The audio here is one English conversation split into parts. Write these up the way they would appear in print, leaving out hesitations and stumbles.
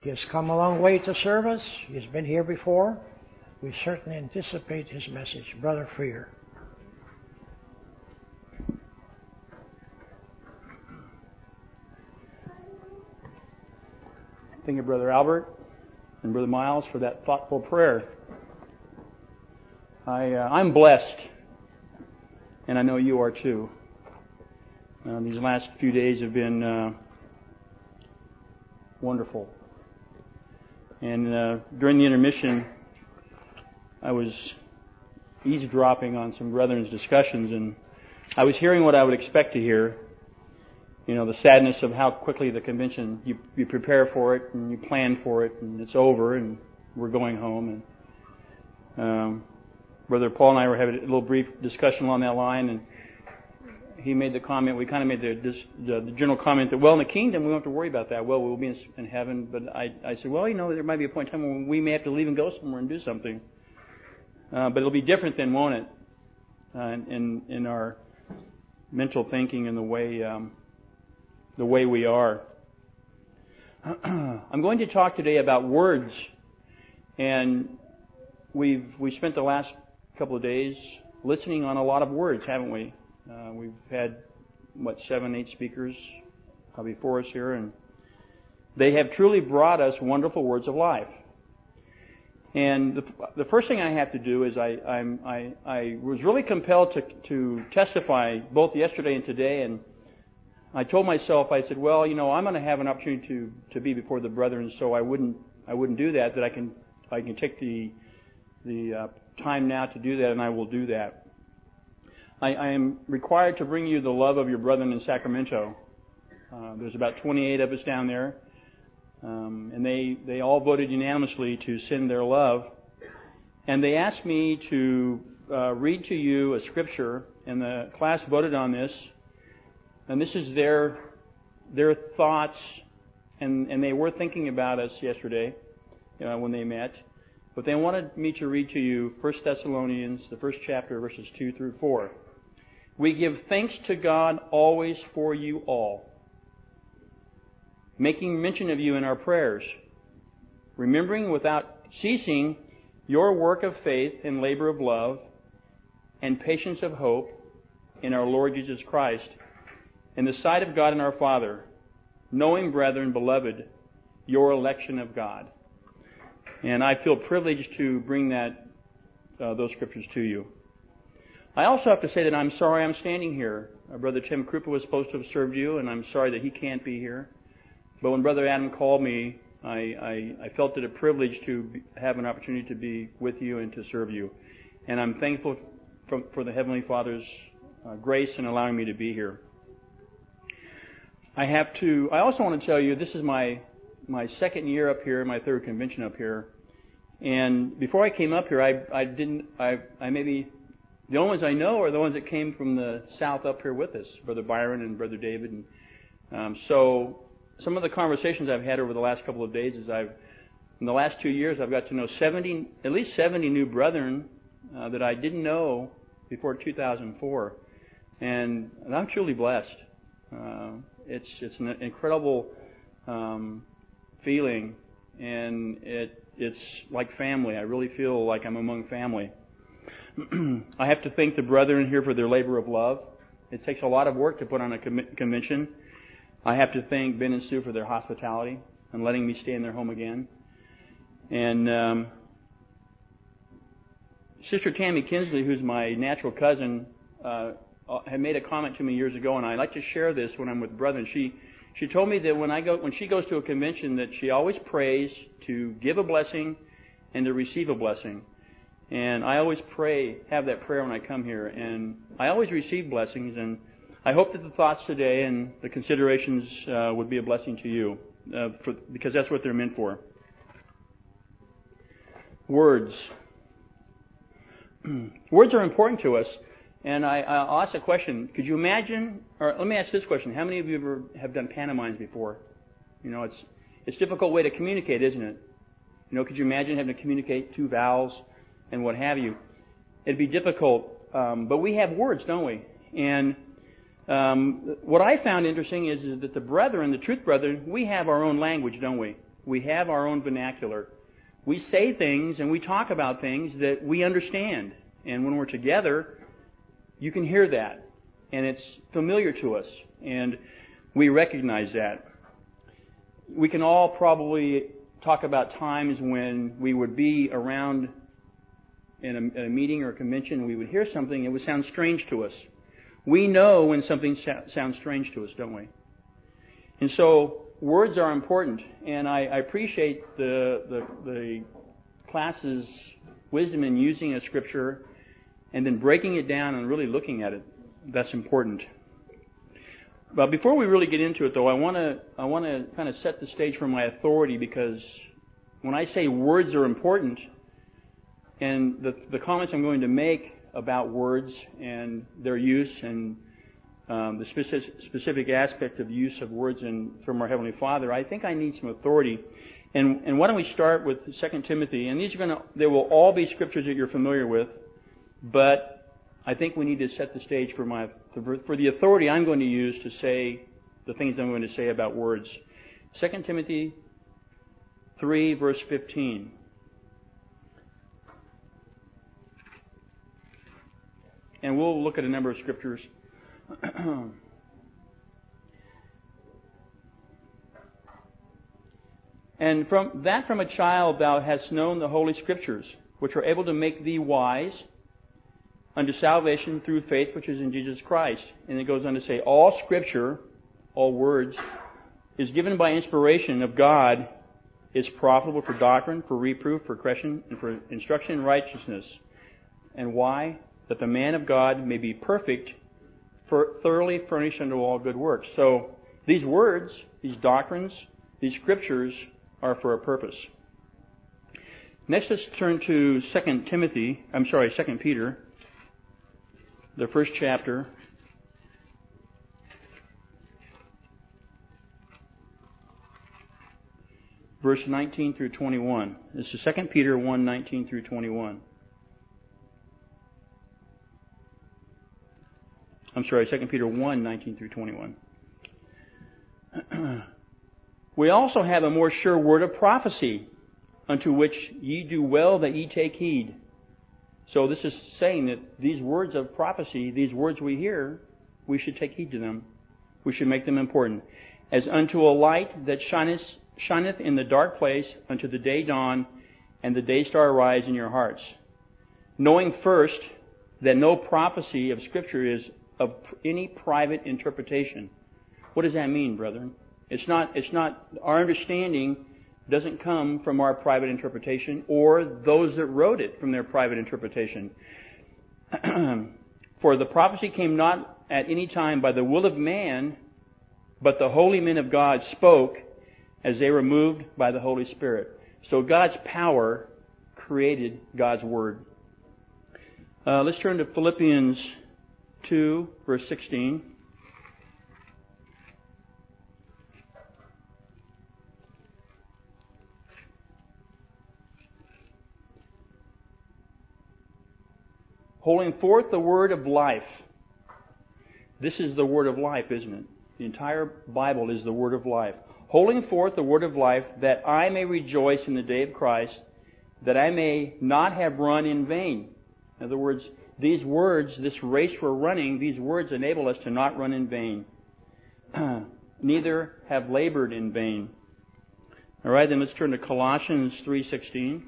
He has come a long way to serve us. He's been here before. We certainly anticipate his message. Brother Freer. Thank you, Brother Albert and Brother Miles, for that thoughtful prayer. I'm blessed, and I know you are too. These last few days have been wonderful. And during the intermission, I was eavesdropping on some brethren's discussions, and I was hearing what I would expect to hear. You know, the sadness of how quickly the convention, you prepare for it and you plan for it, and it's over and we're going home. And Brother Paul and I were having a little brief discussion along that line, and he made the comment, we kind of made the general comment that, well, in the kingdom we don't have to worry about that. Well, we'll be in heaven. But I said, well, you know, there might be a point in time when we may have to leave and go somewhere and do something. But it'll be different then, won't it? In our mental thinking and the way we are. I'm going to talk today about words, and we've spent the last couple of days listening on a lot of words, haven't we? We've had 7, 8 speakers before us here, and they have truly brought us wonderful words of life. And the first thing I have to do is I was really compelled to testify both yesterday and today, and I told myself, I said, well, you know, I'm going to have an opportunity to be before the brethren, so I wouldn't do that. That I can take the time now to do that, and I will do that. I am required to bring you the love of your brethren in Sacramento. There's about 28 of us down there, and they all voted unanimously to send their love. And they asked me to read to you a scripture, and the class voted on this. And this is their thoughts, and they were thinking about us yesterday when they met. But they wanted me to read to you 1 Thessalonians, the first chapter, verses 2 through 4. We give thanks to God always for you all, making mention of you in our prayers, remembering without ceasing your work of faith and labor of love and patience of hope in our Lord Jesus Christ, in the sight of God and our Father, knowing, brethren, beloved, your election of God. And I feel privileged to bring those scriptures to you. I also have to say that I'm sorry I'm standing here. Brother Tim Krupa was supposed to have served you, and I'm sorry that he can't be here. But when Brother Adam called me, I felt it a privilege to have an opportunity to be with you and to serve you. And I'm thankful for the Heavenly Father's grace in allowing me to be here. I also want to tell you, this is my second year up here, my third convention up here. And before I came up here, I maybe, the only ones I know are the ones that came from the south up here with us, Brother Byron and Brother David. And so some of the conversations I've had over the last couple of days is in the last 2 years, I've got to know at least 70 new brethren that I didn't know before 2004. And I'm truly blessed. It's an incredible feeling, and it's like family. I really feel like I'm among family. I have to thank the brethren here for their labor of love. It takes a lot of work to put on a convention. I have to thank Ben and Sue for their hospitality and letting me stay in their home again. And Sister Tammy Kinsley, who's my natural cousin, had made a comment to me years ago, and I like to share this when I'm with brethren. She told me that when she goes to a convention, that she always prays to give a blessing and to receive a blessing. And I always have that prayer when I come here, and I always receive blessings. And I hope that the thoughts today and the considerations would be a blessing to you, because that's what they're meant for. Words. Words are important to us. And I'll ask a question. Could you imagine, or let me ask this question. How many of you ever have done pantomimes before? You know, it's a difficult way to communicate, isn't it? You know, could you imagine having to communicate 2 vowels and what have you? It'd be difficult. But we have words, don't we? And what I found interesting is that the brethren, the truth brethren, we have our own language, don't we? We have our own vernacular. We say things and we talk about things that we understand. And when we're together, you can hear that. And it's familiar to us. And we recognize that. We can all probably talk about times when we would be around in a meeting or a convention and we would hear something, it would sound strange to us. We know when something sounds strange to us, don't we? And so words are important, and I appreciate the class's wisdom in using a scripture and then breaking it down and really looking at it. That's important. But before we really get into it, though, I want to kind of set the stage for my authority, because when I say words are important, and the comments I'm going to make about words and their use and the specific aspect of use of words from our Heavenly Father, I think I need some authority. And why don't we start with 2 Timothy? And they will all be scriptures that you're familiar with, but I think we need to set the stage for the authority I'm going to use to say the things I'm going to say about words. 2 Timothy 3, verse 15. And we'll look at a number of scriptures. And from a child thou hast known the Holy Scriptures, which are able to make thee wise unto salvation through faith which is in Jesus Christ. And it goes on to say, all Scripture, all words, is given by inspiration of God, is profitable for doctrine, for reproof, for correction, and for instruction in righteousness. And why? That the man of God may be perfect, thoroughly furnished unto all good works. So these words, these doctrines, these scriptures are for a purpose. Next, let's turn to 2 Peter, the first chapter. Verse 19 through 21. This is 2 Peter 1, 19 through 21. 2 Peter 1, 19 through 21. We also have a more sure word of prophecy, unto which ye do well that ye take heed. So this is saying that these words of prophecy, these words we hear, we should take heed to them. We should make them important. As unto a light that shineth in the dark place, unto the day dawn, and the day star arise in your hearts. Knowing first that no prophecy of Scripture is of any private interpretation. What does that mean, brethren? It's not, our understanding doesn't come from our private interpretation or those that wrote it from their private interpretation. For the prophecy came not at any time by the will of man, but the holy men of God spoke as they were moved by the Holy Spirit. So God's power created God's Word. Let's turn to Philippians 2, verse 16. Holding forth the word of life. This is the word of life, isn't it? The entire Bible is the word of life. Holding forth the word of life, that I may rejoice in the day of Christ, that I may not have run in vain. In other words, these words, this race we're running, these words enable us to not run in vain. Neither have labored in vain. All right, then let's turn to Colossians 3:16.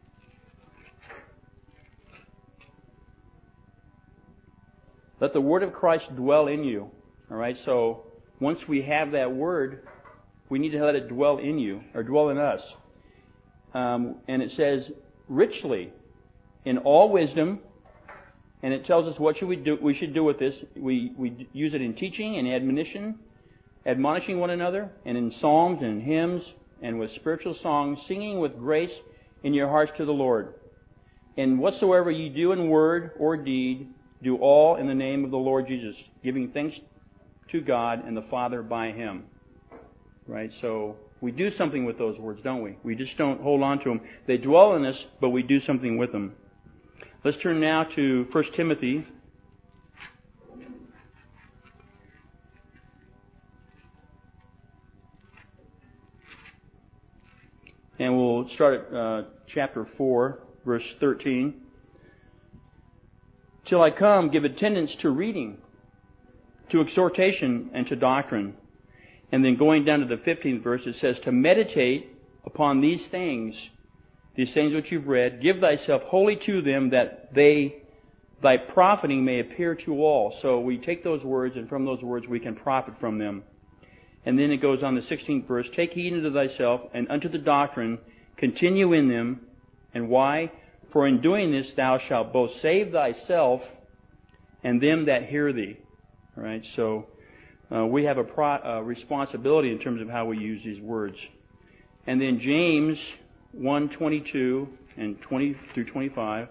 Let the word of Christ dwell in you. All right, so once we have that word, we need to let it dwell in you, or dwell in us. And it says, richly, in all wisdom, and it tells us what we should do with this. We use it in teaching and admonition, admonishing one another, and in psalms and hymns, and with spiritual songs, singing with grace in your hearts to the Lord. And whatsoever ye do in word or deed, do all in the name of the Lord Jesus, giving thanks to God and the Father by Him. Right? So we do something with those words, don't we? We just don't hold on to them. They dwell in us, but we do something with them. Let's turn now to 1 Timothy. And we'll start at chapter 4, verse 13. Till I come, give attendance to reading, to exhortation, and to doctrine. And then going down to the 15th verse, it says, to meditate upon these things which you've read, give thyself wholly to them, that thy profiting may appear to all. So we take those words, and from those words we can profit from them. And then it goes on the 16th verse, take heed unto thyself and unto the doctrine, continue in them. And why? For in doing this thou shalt both save thyself and them that hear thee. All right, so we have a responsibility in terms of how we use these words. And then James 1:22 and 20 through 25.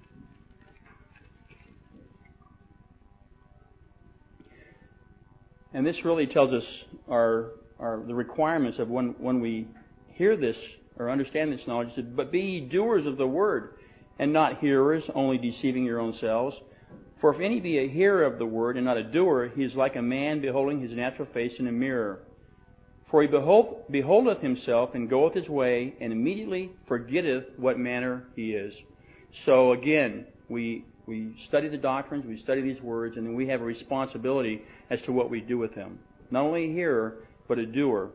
And this really tells us the requirements of when we hear this or understand this knowledge. But be ye doers of the word, and not hearers, only deceiving your own selves. For if any be a hearer of the word, and not a doer, he is like a man beholding his natural face in a mirror. For he beholdeth himself, and goeth his way, and immediately forgetteth what manner he is. So again, we study the doctrines, we study these words, and then we have a responsibility as to what we do with them. Not only a hearer, but a doer.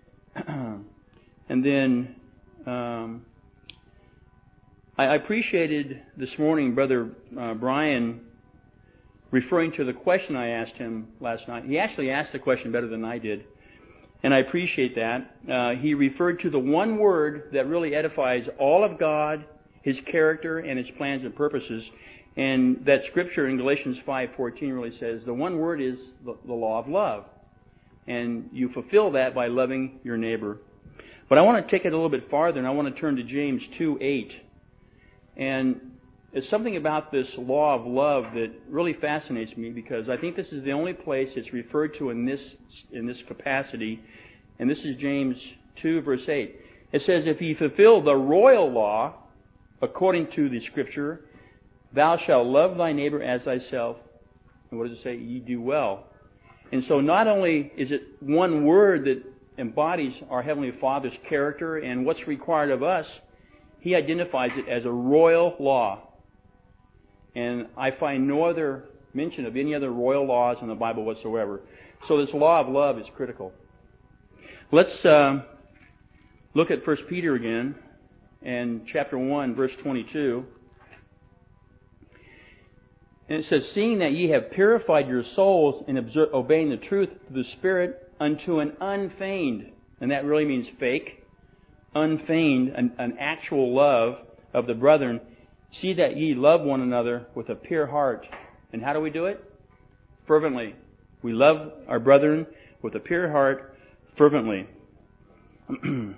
And then I appreciated this morning Brother Brian referring to the question I asked him last night. He actually asked the question better than I did, and I appreciate that. He referred to the one word that really edifies all of God, His character, and His plans and purposes. And that scripture in Galatians 5:14 really says the one word is the law of love. And you fulfill that by loving your neighbor. But I want to take it a little bit farther, and I want to turn to James 2:8. And it's something about this law of love that really fascinates me, because I think this is the only place it's referred to in this capacity. And this is James 2, verse 8. It says, if ye fulfill the royal law according to the scripture, thou shalt love thy neighbor as thyself. And what does it say? Ye do well. And so not only is it one word that embodies our Heavenly Father's character and what's required of us, He identifies it as a royal law. And I find no other mention of any other royal laws in the Bible whatsoever. So this law of love is critical. Let's look at 1 Peter again, and chapter 1, verse 22. And it says, seeing that ye have purified your souls in obeying the truth of the Spirit unto an unfeigned, and that really means fake, unfeigned, an actual love of the brethren, see that ye love one another with a pure heart. And how do we do it? Fervently. We love our brethren with a pure heart, fervently. And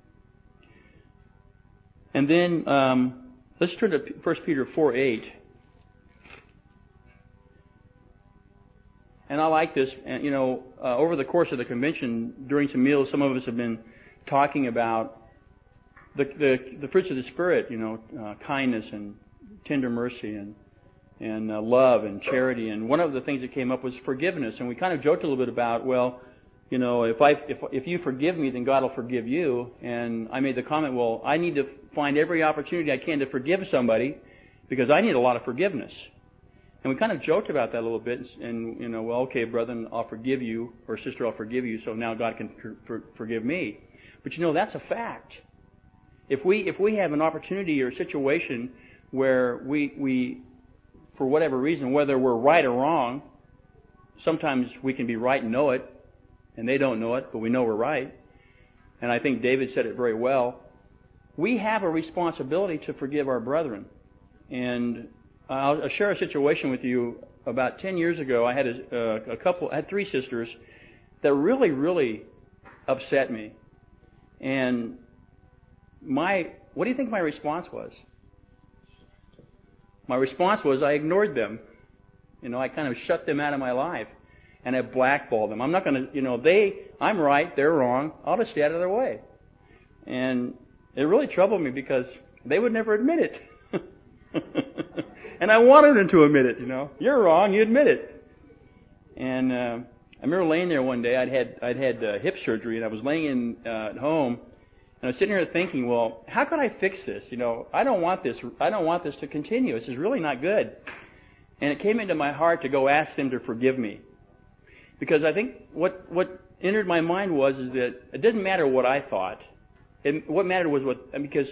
then let's turn to 1 Peter 4:8. And I like this. And, over the course of the convention, during some meals, some of us have been talking about the fruits of the Spirit, kindness and tender mercy and love and charity. And one of the things that came up was forgiveness. And we kind of joked a little bit about, if you forgive me, then God will forgive you. And I made the comment, well, I need to find every opportunity I can to forgive somebody, because I need a lot of forgiveness. And we kind of joked about that a little bit, and okay, brother, I'll forgive you, or sister, I'll forgive you, so now God can forgive me. But that's a fact. If we have an opportunity or a situation where we for whatever reason, whether we're right or wrong, sometimes we can be right and know it, and they don't know it, but we know we're right. And I think David said it very well. We have a responsibility to forgive our brethren. And I'll share a situation with you. About 10 years ago, I had I had three sisters that really, really upset me. And what do you think my response was? My response was I ignored them. I kind of shut them out of my life, and I blackballed them. I'm not going to, I'm right, they're wrong. I'll just stay out of their way. And it really troubled me because they would never admit it. And I wanted them to admit it, You're wrong, you admit it. And I remember laying there one day. I'd had hip surgery, and I was laying at home, And I was sitting here thinking, well, how can I fix this? I don't want this. I don't want this to continue. This is really not good. And it came into my heart to go ask them to forgive me. Because I think what entered my mind is that it didn't matter what I thought. What mattered was because,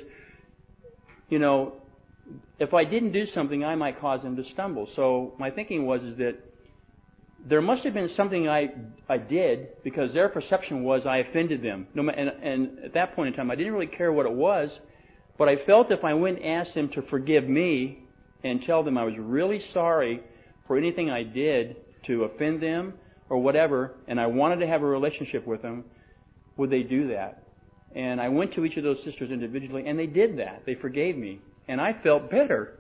if I didn't do something, I might cause them to stumble. So my thinking was that there must have been something I did, because their perception was I offended them. And at that point in time, I didn't really care what it was, but I felt if I went and asked them to forgive me and tell them I was really sorry for anything I did to offend them or whatever, and I wanted to have a relationship with them, would they do that? And I went to each of those sisters individually, and they did that. They forgave me. And I felt better.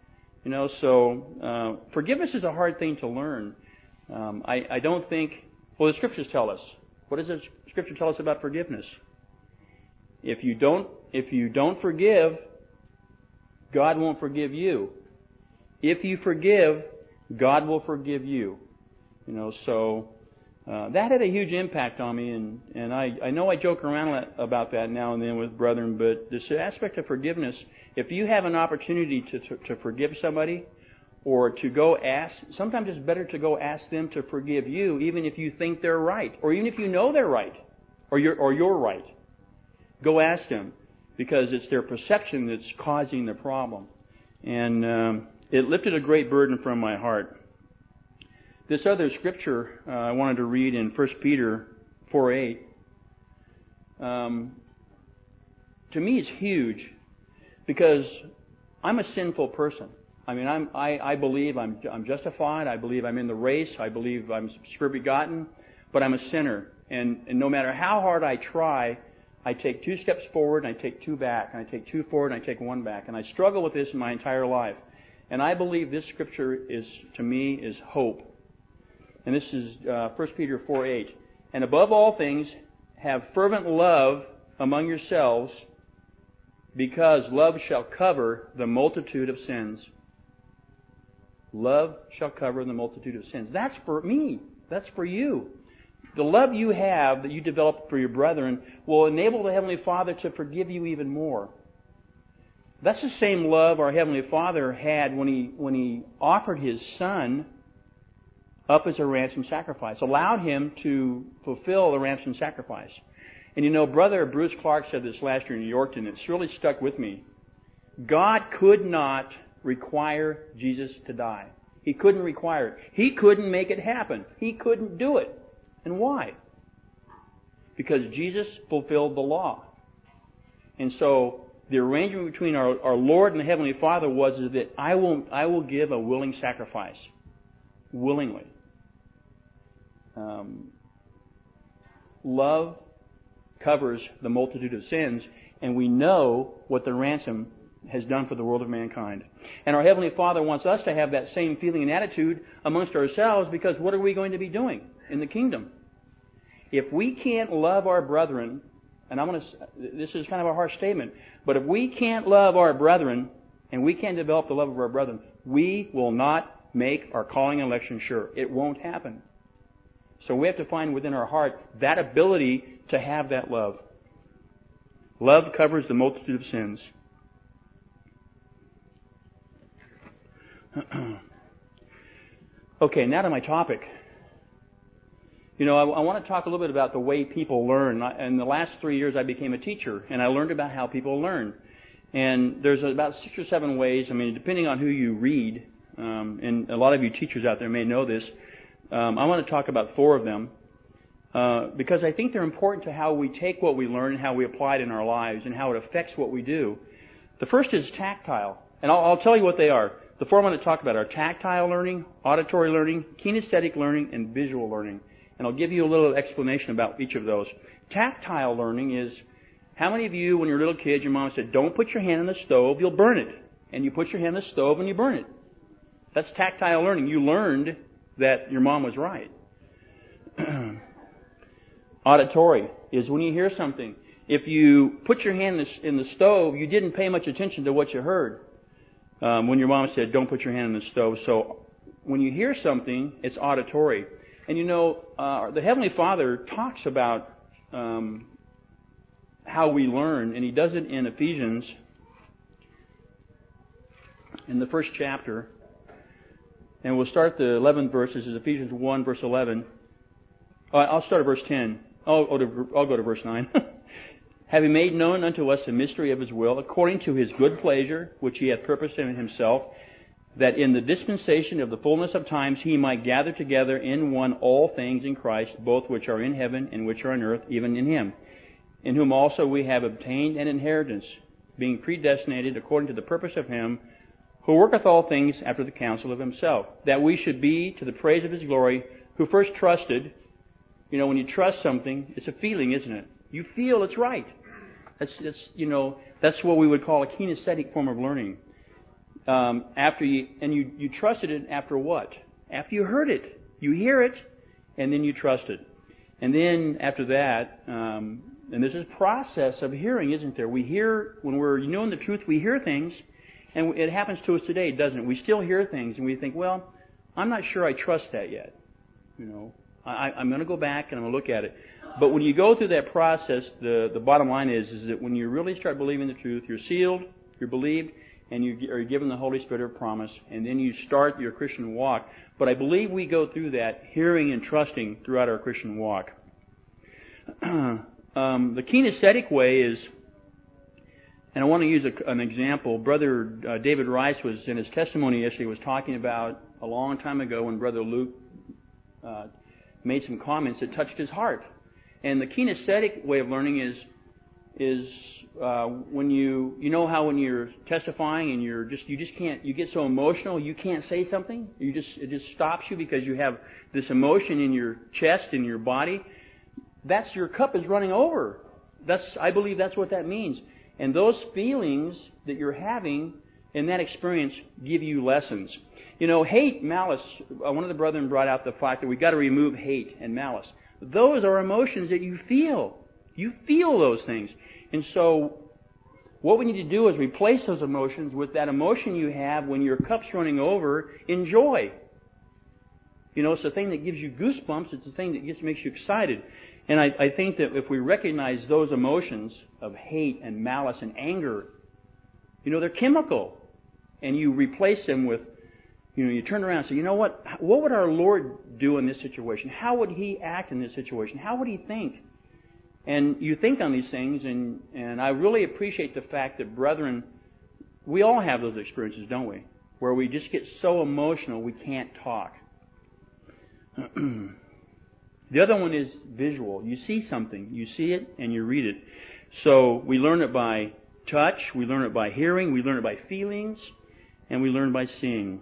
So forgiveness is a hard thing to learn. I don't think... Well, the Scriptures tell us. What does the Scripture tell us about forgiveness? If you don't forgive, God won't forgive you. If you forgive, God will forgive you. So that had a huge impact on me, and I know I joke around about that now and then with brethren, but this aspect of forgiveness, if you have an opportunity to forgive somebody, or to go ask, sometimes it's better to go ask them to forgive you, even if you think they're right, or even if you know they're right, or you're right. Go ask them, because it's their perception that's causing the problem. And it lifted a great burden from my heart. This other scripture I wanted to read in 1 Peter 4:8, to me is huge, because I'm a sinful person. I mean, I believe I'm justified. I believe I'm in the race. I believe I'm spirit begotten, but I'm a sinner. And no matter how hard I try, I take 2 steps forward and I take 2 back, and I take 2 forward and I take 1 back. And I struggle with this my entire life. And I believe this scripture to me, is hope. And this is 1 Peter 4:8. And above all things, have fervent love among yourselves, because love shall cover the multitude of sins. Love shall cover the multitude of sins. That's for me. That's for you. The love you have that you develop for your brethren will enable the Heavenly Father to forgive you even more. That's the same love our Heavenly Father had when He offered His Son up as a ransom sacrifice, allowed Him to fulfill the ransom sacrifice. And Brother Bruce Clark said this last year in New York, and it's really stuck with me. God could not require Jesus to die. He couldn't require it. He couldn't make it happen. He couldn't do it. And why? Because Jesus fulfilled the law. And so the arrangement between our Lord and the Heavenly Father was that I will give a willing sacrifice. Willingly. Love covers the multitude of sins, and we know what the ransom has done for the world of mankind. And our Heavenly Father wants us to have that same feeling and attitude amongst ourselves, because what are we going to be doing in the kingdom? If we can't love our brethren, and this is kind of a harsh statement, but if we can't love our brethren, and we can't develop the love of our brethren, we will not make our calling and election sure. It won't happen. So we have to find within our heart that ability to have that love. Love covers the multitude of sins. Okay, now to my topic. I want to talk a little bit about the way people learn. In the last 3 years, I became a teacher, and I learned about how people learn. And there's about 6 or 7 ways, depending on who you read, and a lot of you teachers out there may know this. I want to talk about 4 of them, because I think they're important to how we take what we learn and how we apply it in our lives and how it affects what we do. The first is tactile, and I'll tell you what they are. The 4 I'm going to talk about are tactile learning, auditory learning, kinesthetic learning, and visual learning. And I'll give you a little explanation about each of those. Tactile learning is, how many of you, when you were little kids, your mom said, don't put your hand on the stove, you'll burn it. And you put your hand on the stove and you burn it. That's tactile learning. You learned that your mom was right. Auditory is when you hear something. If you put your hand in the stove, you didn't pay much attention to what you heard. When your mom said, don't put your hand in the stove. So when you hear something, it's auditory. And the Heavenly Father talks about how we learn, and he does it in Ephesians, in the first chapter. And we'll start the 11th verse. This is Ephesians 1, verse 11. I'll start at verse 10. I'll go to verse 9. Having made known unto us the mystery of His will, according to His good pleasure, which He hath purposed in Himself, that in the dispensation of the fullness of times He might gather together in one all things in Christ, both which are in heaven and which are on earth, even in Him, in whom also we have obtained an inheritance, being predestinated according to the purpose of Him, who worketh all things after the counsel of Himself, that we should be to the praise of His glory, who first trusted. You know, when you trust something, it's a feeling, isn't it? You feel it's right. That's what we would call a kinesthetic form of learning. You trusted it after what? After you heard it. You hear it, and then you trust it. And then after that, and there's this process of hearing, isn't there? We hear, when we're knowing the truth, we hear things, and it happens to us today, doesn't it? We still hear things, and we think, well, I'm not sure I trust that yet. I'm going to go back and I'm going to look at it. But when you go through that process, the bottom line is that when you really start believing the truth, you're sealed, you're believed, and you are given the Holy Spirit of promise, and then you start your Christian walk. But I believe we go through that hearing and trusting throughout our Christian walk. The kinesthetic way is, and I want to use an example. Brother David Rice was, in his testimony yesterday, was talking about a long time ago when Brother Luke made some comments that touched his heart. And the kinesthetic way of learning is when you know how when you're testifying and you get so emotional you can't say something. It just stops you because you have this emotion in your chest, in your body. That's your cup is running over. I believe that's what that means. And those feelings that you're having in that experience give you lessons. Hate, malice, one of the brethren brought out the fact that we've got to remove hate and malice. Those are emotions that you feel. You feel those things. And so what we need to do is replace those emotions with that emotion you have when your cup's running over in joy. It's the thing that gives you goosebumps. It's the thing that makes you excited. And I think that if we recognize those emotions of hate and malice and anger, they're chemical. And you replace them with, you turn around and say, what would our Lord do in this situation? How would He act in this situation? How would He think? And you think on these things, and I really appreciate the fact that, brethren, we all have those experiences, don't we? Where we just get so emotional we can't talk. The other one is visual. You see something. You see it and you read it. So we learn it by touch, we learn it by hearing, we learn it by feelings, and we learn by seeing.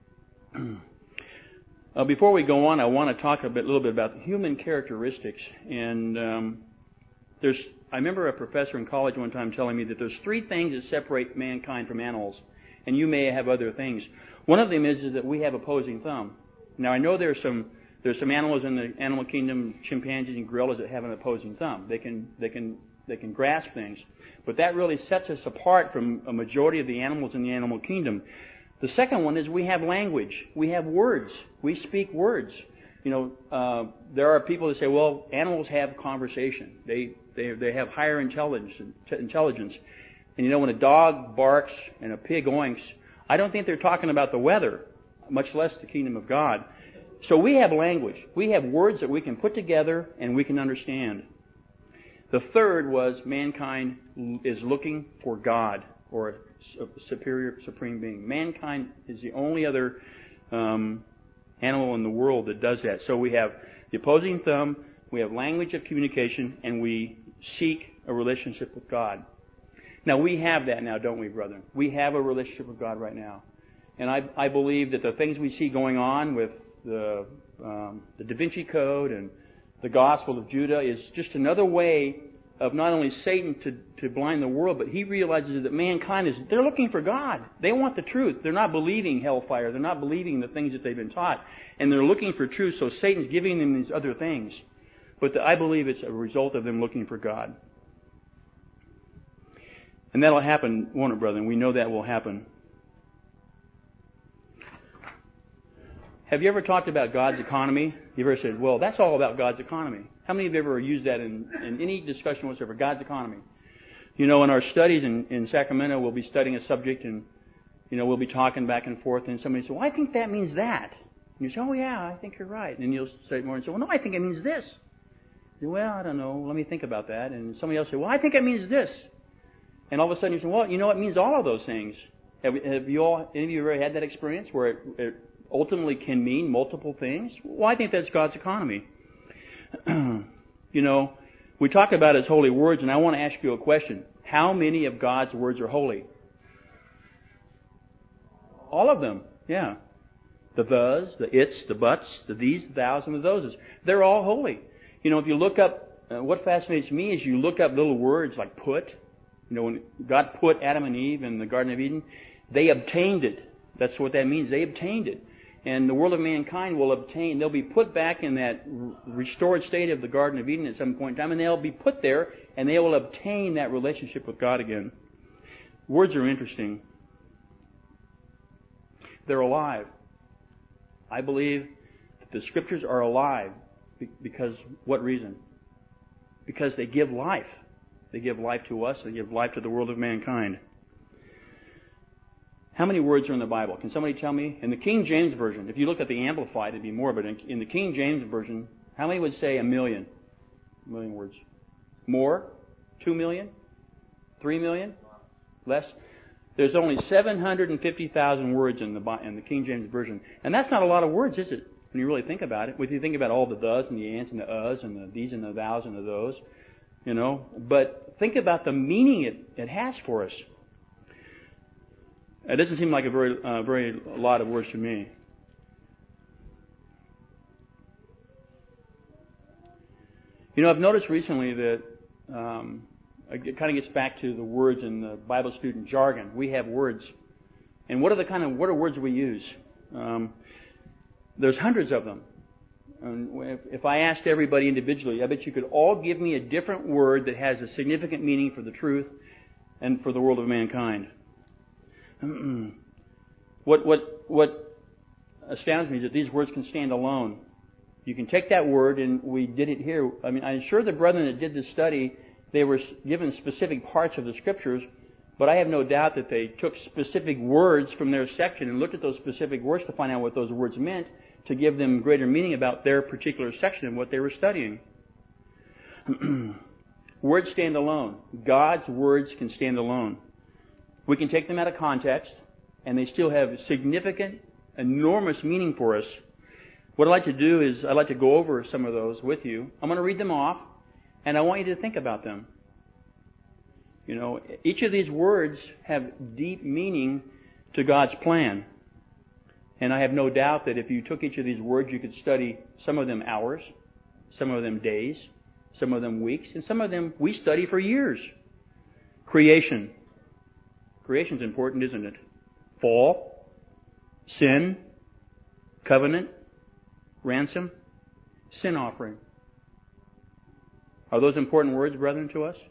Before we go on, I want to talk a little bit about human characteristics. And I remember a professor in college one time telling me that there's 3 things that separate mankind from animals, and you may have other things. One of them is that we have opposing thumb. Now I know there's some animals in the animal kingdom, chimpanzees and gorillas, that have an opposing thumb. They can grasp things, but that really sets us apart from a majority of the animals in the animal kingdom. The second one is we have language. We have words. We speak words. There are people that say, well, animals have conversation. They have higher intelligence. And when a dog barks and a pig oinks, I don't think they're talking about the weather, much less the kingdom of God. So we have language. We have words that we can put together and we can understand. The third was mankind is looking for God, or a superior, supreme being. Mankind is the only other animal in the world that does that. So we have the opposing thumb, we have language of communication, and we seek a relationship with God. Now we have that now, don't we, brethren? We have a relationship with God right now. And I believe that the things we see going on with the Da Vinci Code and the Gospel of Judah is just another way of not only Satan to blind the world, but he realizes that mankind they're looking for God. They want the truth. They're not believing hellfire. They're not believing the things that they've been taught. And they're looking for truth, so Satan's giving them these other things. But I believe it's a result of them looking for God. And that'll happen, won't it, brethren? We know that will happen. Have you ever talked about God's economy? You ever said, well, that's all about God's economy? How many of you have ever used that in any discussion whatsoever? God's economy. In our studies in Sacramento, we'll be studying a subject and, we'll be talking back and forth, and somebody says, well, I think that means that. And you say, oh yeah, I think you're right. And you'll say more and say, well, no, I think it means this. You say, well, I don't know, let me think about that. And somebody else say, well, I think it means this. And all of a sudden you say, well, it means all of those things. Have any of you ever had that experience where it ultimately can mean multiple things? Well, I think that's God's economy. We talk about His holy words, and I want to ask you a question. How many of God's words are holy? All of them, yeah. The thes, the its, the buts, the these, the thous, and the thoses. They're all holy. If you look up, what fascinates me is you look up little words like put. When God put Adam and Eve in the Garden of Eden, they obtained it. That's what that means. They obtained it. And the world of mankind they'll be put back in that restored state of the Garden of Eden at some point in time, and they'll be put there, and they will obtain that relationship with God again. Words are interesting. They're alive. I believe that the Scriptures are alive because, what reason? Because they give life. They give life to us, they give life to the world of mankind. How many words are in the Bible? Can somebody tell me? In the King James Version, if you look at the Amplified, it'd be more, but in the King James Version, how many would say 1 million? 1 million words. More? 2 million? 3 million? Less? There's only 750,000 words in the King James Version. And that's not a lot of words, is it? When you really think about it. When you think about all the thes and the ands and the us and the these and the thous and the those. But think about the meaning it has for us. It doesn't seem like a very lot of words to me. I've noticed recently that it kind of gets back to the words in the Bible student jargon. We have words, and what are words we use? There's hundreds of them. And if I asked everybody individually, I bet you could all give me a different word that has a significant meaning for the truth and for the world of mankind. What astounds me is that these words can stand alone. You can take that word, and we did it here. I'm sure the brethren that did this study, they were given specific parts of the Scriptures, but I have no doubt that they took specific words from their section and looked at those specific words to find out what those words meant, to give them greater meaning about their particular section and what they were studying. Words stand alone. God's words can stand alone. We can take them out of context, and they still have significant, enormous meaning for us. What I'd like to do is I'd like to go over some of those with you. I'm going to read them off, and I want you to think about them. Each of these words have deep meaning to God's plan. And I have no doubt that if you took each of these words, you could study some of them hours, some of them days, some of them weeks, and some of them we study for years. Creation. Creation's important, isn't it? Fall, sin, covenant, ransom, sin offering. Are those important words, brethren, to us?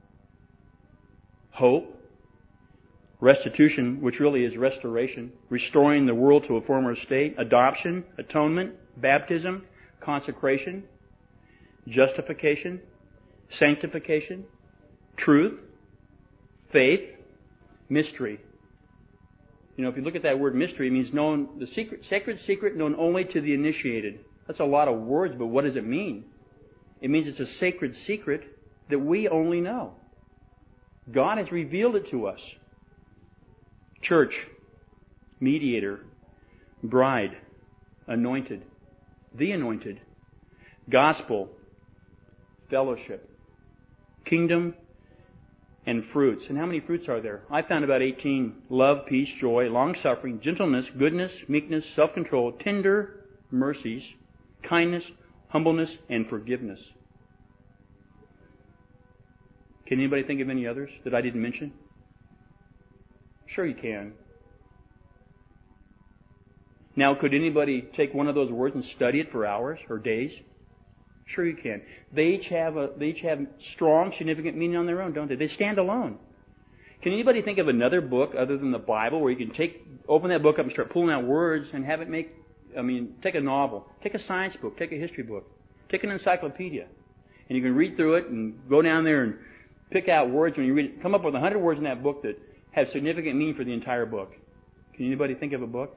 Hope, restitution, which really is restoration, restoring the world to a former state, adoption, atonement, baptism, consecration, justification, sanctification, truth, faith, mystery. If you look at that word mystery, it means known, the sacred secret known only to the initiated. That's a lot of words, but what does it mean? It means it's a sacred secret that we only know. God has revealed it to us. Church, mediator, bride, anointed, the anointed, gospel, fellowship, kingdom, and fruits. And how many fruits are there? I found about 18. Love, peace, joy, long-suffering, gentleness, goodness, meekness, self-control, tender mercies, kindness, humbleness, and forgiveness. Can anybody think of any others that I didn't mention? Sure you can. Now, could anybody take one of those words and study it for hours or days? Sure you can. They each have strong, significant meaning on their own, don't they? They stand alone. Can anybody think of another book other than the Bible where you can open that book up and start pulling out words and have it take a novel, take a science book, take a history book, take an encyclopedia, and you can read through it and go down there pick out words when you read it. Come up with 100 words in that book that have significant meaning for the entire book. Can anybody think of a book?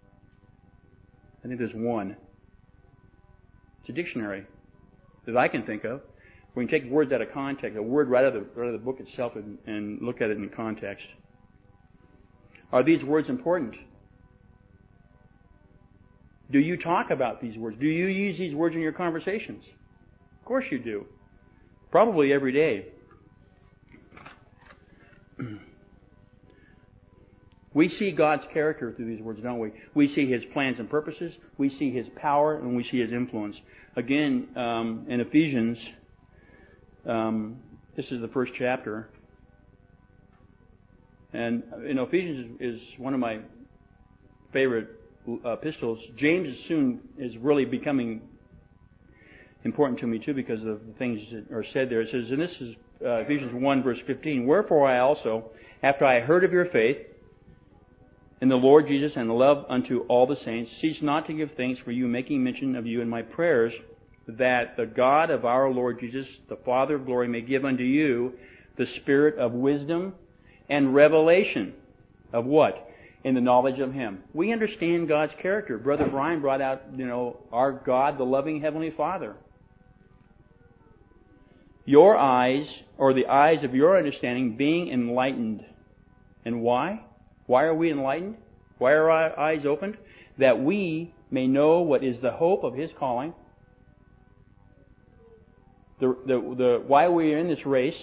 I think there's one. It's a dictionary that I can think of. We can take words out of context, a word right out of the book itself, and look at it in context. Are these words important? Do you talk about these words? Do you use these words in your conversations? Of course you do. Probably every day. We see God's character through these words, don't we? We see His plans and purposes. We see His power, and we see His influence. Again, in Ephesians, this is the first chapter. And Ephesians is one of my favorite epistles. James is really becoming important to me too because of the things that are said there. It says, and this is Ephesians 1 verse 15, "Wherefore I also, after I heard of your faith in the Lord Jesus and love unto all the saints, cease not to give thanks for you, making mention of you in my prayers, that the God of our Lord Jesus, the Father of glory, may give unto you the spirit of wisdom and revelation." Of what? In the knowledge of Him. We understand God's character. Brother Brian brought out, our God, the loving Heavenly Father. Your eyes, or the eyes of your understanding, being enlightened. And why? Why are we enlightened? Why are our eyes opened? That we may know what is the hope of His calling. Why we are in this race.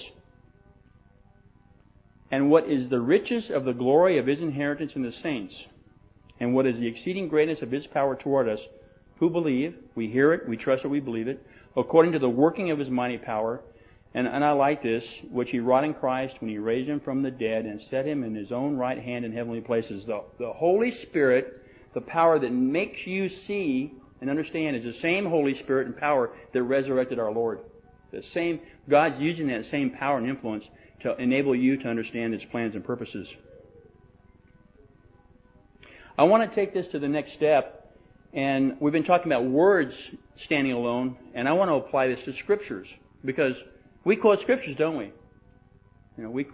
And what is the riches of the glory of His inheritance in the saints? And what is the exceeding greatness of His power toward us, who believe, we hear it, we trust it, we believe it, according to the working of His mighty power. And I like this, which He wrought in Christ when He raised Him from the dead and set Him in His own right hand in heavenly places. The Holy Spirit, the power that makes you see and understand, is the same Holy Spirit and power that resurrected our Lord. The same, God's using that same power and influence to enable you to understand His plans and purposes. I want to take this to the next step, and we've been talking about words standing alone, and I want to apply this to Scriptures, because we quote Scriptures, don't we? We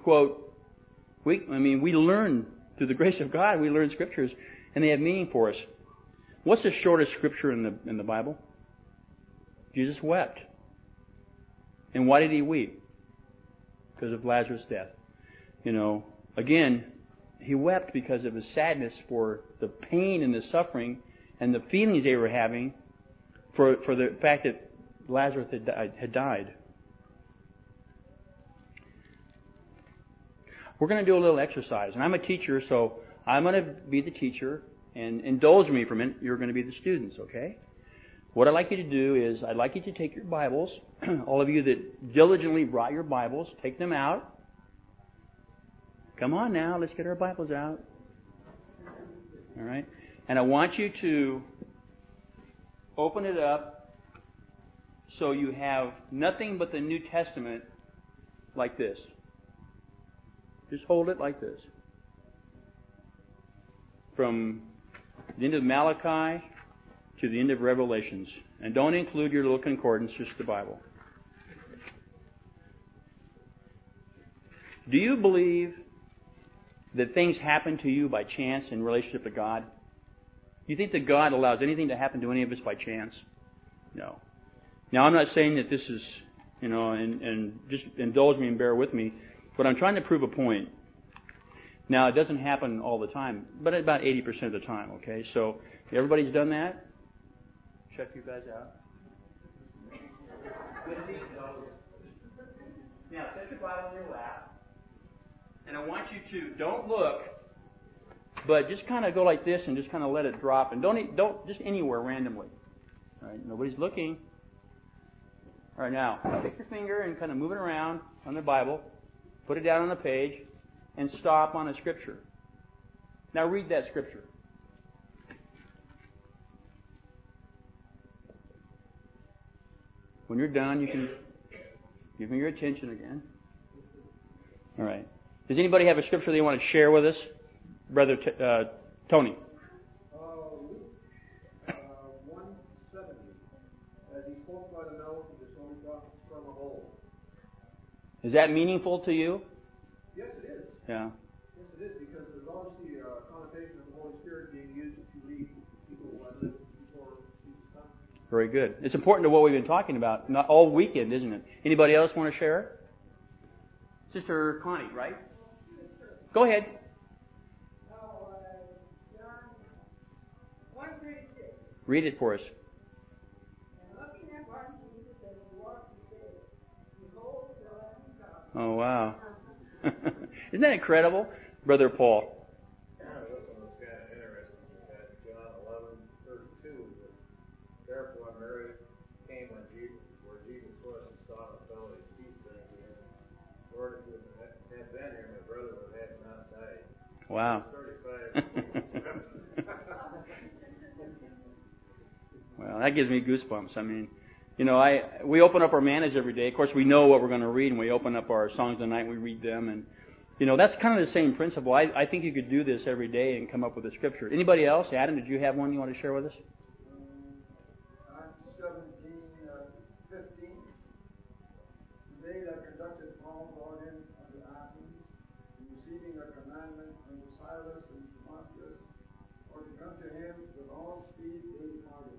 learn through the grace of God, we learn Scriptures, and they have meaning for us. What's the shortest Scripture in the Bible? Jesus wept. And why did He weep? Because of Lazarus' death. Again, He wept because of His sadness for the pain and the suffering and the feelings they were having for the fact that Lazarus had died. We're going to do a little exercise. And I'm a teacher, so I'm going to be the teacher. And indulge me for a minute. You're going to be the students, okay? What I'd like you to do is, I'd like you to take your Bibles. All of you that diligently brought your Bibles, take them out. Come on now, let's get our Bibles out. All right? And I want you to open it up so you have nothing but the New Testament like this. Just hold it like this. From the end of Malachi to the end of Revelations. And don't include your little concordance, just the Bible. Do you believe that things happen to you by chance in relationship to God? Do you think that God allows anything to happen to any of us by chance? No. Now, I'm not saying that this is, and just indulge me and bear with me, but I'm trying to prove a point. Now, it doesn't happen all the time, but about 80% of the time, okay? So, everybody's done that? Check you guys out. Good to see you. Now, set your Bible in your lap. And I want you to, don't look, but just kind of go like this and just kind of let it drop. And don't just anywhere randomly. All right, nobody's looking. All right, now, take your finger and kind of move it around on the Bible. Put it down on the page and stop on a Scripture. Now read that Scripture. When you're done, you can give me your attention again. All right. Does anybody have a Scripture they want to share with us? Brother Tony. Luke 1:70. As He spoke by the mouth of His own prophets from of old. Is that meaningful to you? Yes, it is. Yeah. Yes, it is, because there's obviously a connotation of the Holy Spirit being used to lead people who have lived before Jesus' time. Very good. It's important to what we've been talking about, not all weekend, isn't it? Anybody else want to share? Sister Connie, right? Go ahead. John 1:36. Read it for us. And looking at what Jesus said, what he said, behold the Lamb of God. Oh, wow. Isn't that incredible? Brother Paul. This one was kind of interesting. At John 11:32, therefore Mary came where Jesus was and saw him, fell at his feet, saying to him, Lord, if you had been here, my brother would have not died. Wow. 35. Well, that gives me goosebumps. I mean, we open up our manage every day. Of course, we know what we're going to read, and we open up our songs of the night and we read them. And, that's kind of the same principle. I think you could do this every day and come up with a scripture. Anybody else? Adam, did you have one you want to share with us? Acts 17:15. They that conducted Paul brought him unto Athens, receiving a commandment from Silas and Timotheus, or to come to him with all speed they departed.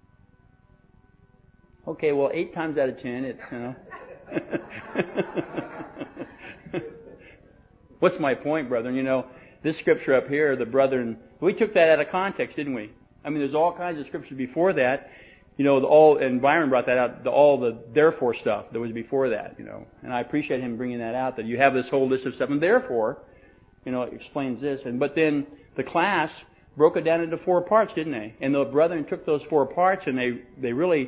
Okay, well, 8 times out of 10, it's, What's my point, brethren? This scripture up here, the brethren, we took that out of context, didn't we? I mean, there's all kinds of scriptures before that. And Byron brought that out, all the therefore stuff that was before that, And I appreciate him bringing that out, that you have this whole list of stuff, and therefore, it explains this. But then the class broke it down into 4 parts, didn't they? And the brethren took those 4 parts, and they really,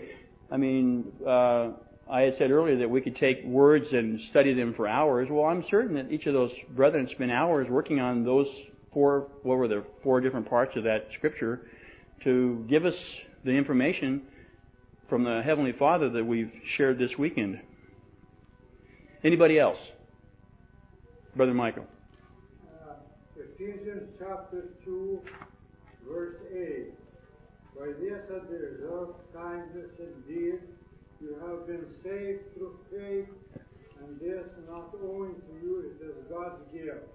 I had said earlier that we could take words and study them for hours. Well, I'm certain that each of those brethren spent hours working on those 4 different parts of that scripture to give us the information from the Heavenly Father that we've shared this weekend. Anybody else? Brother Michael. Ephesians chapter 2, verse 8. By this are the results, kindness indeed. You have been saved through faith, and this not owing to you, it is God's gift.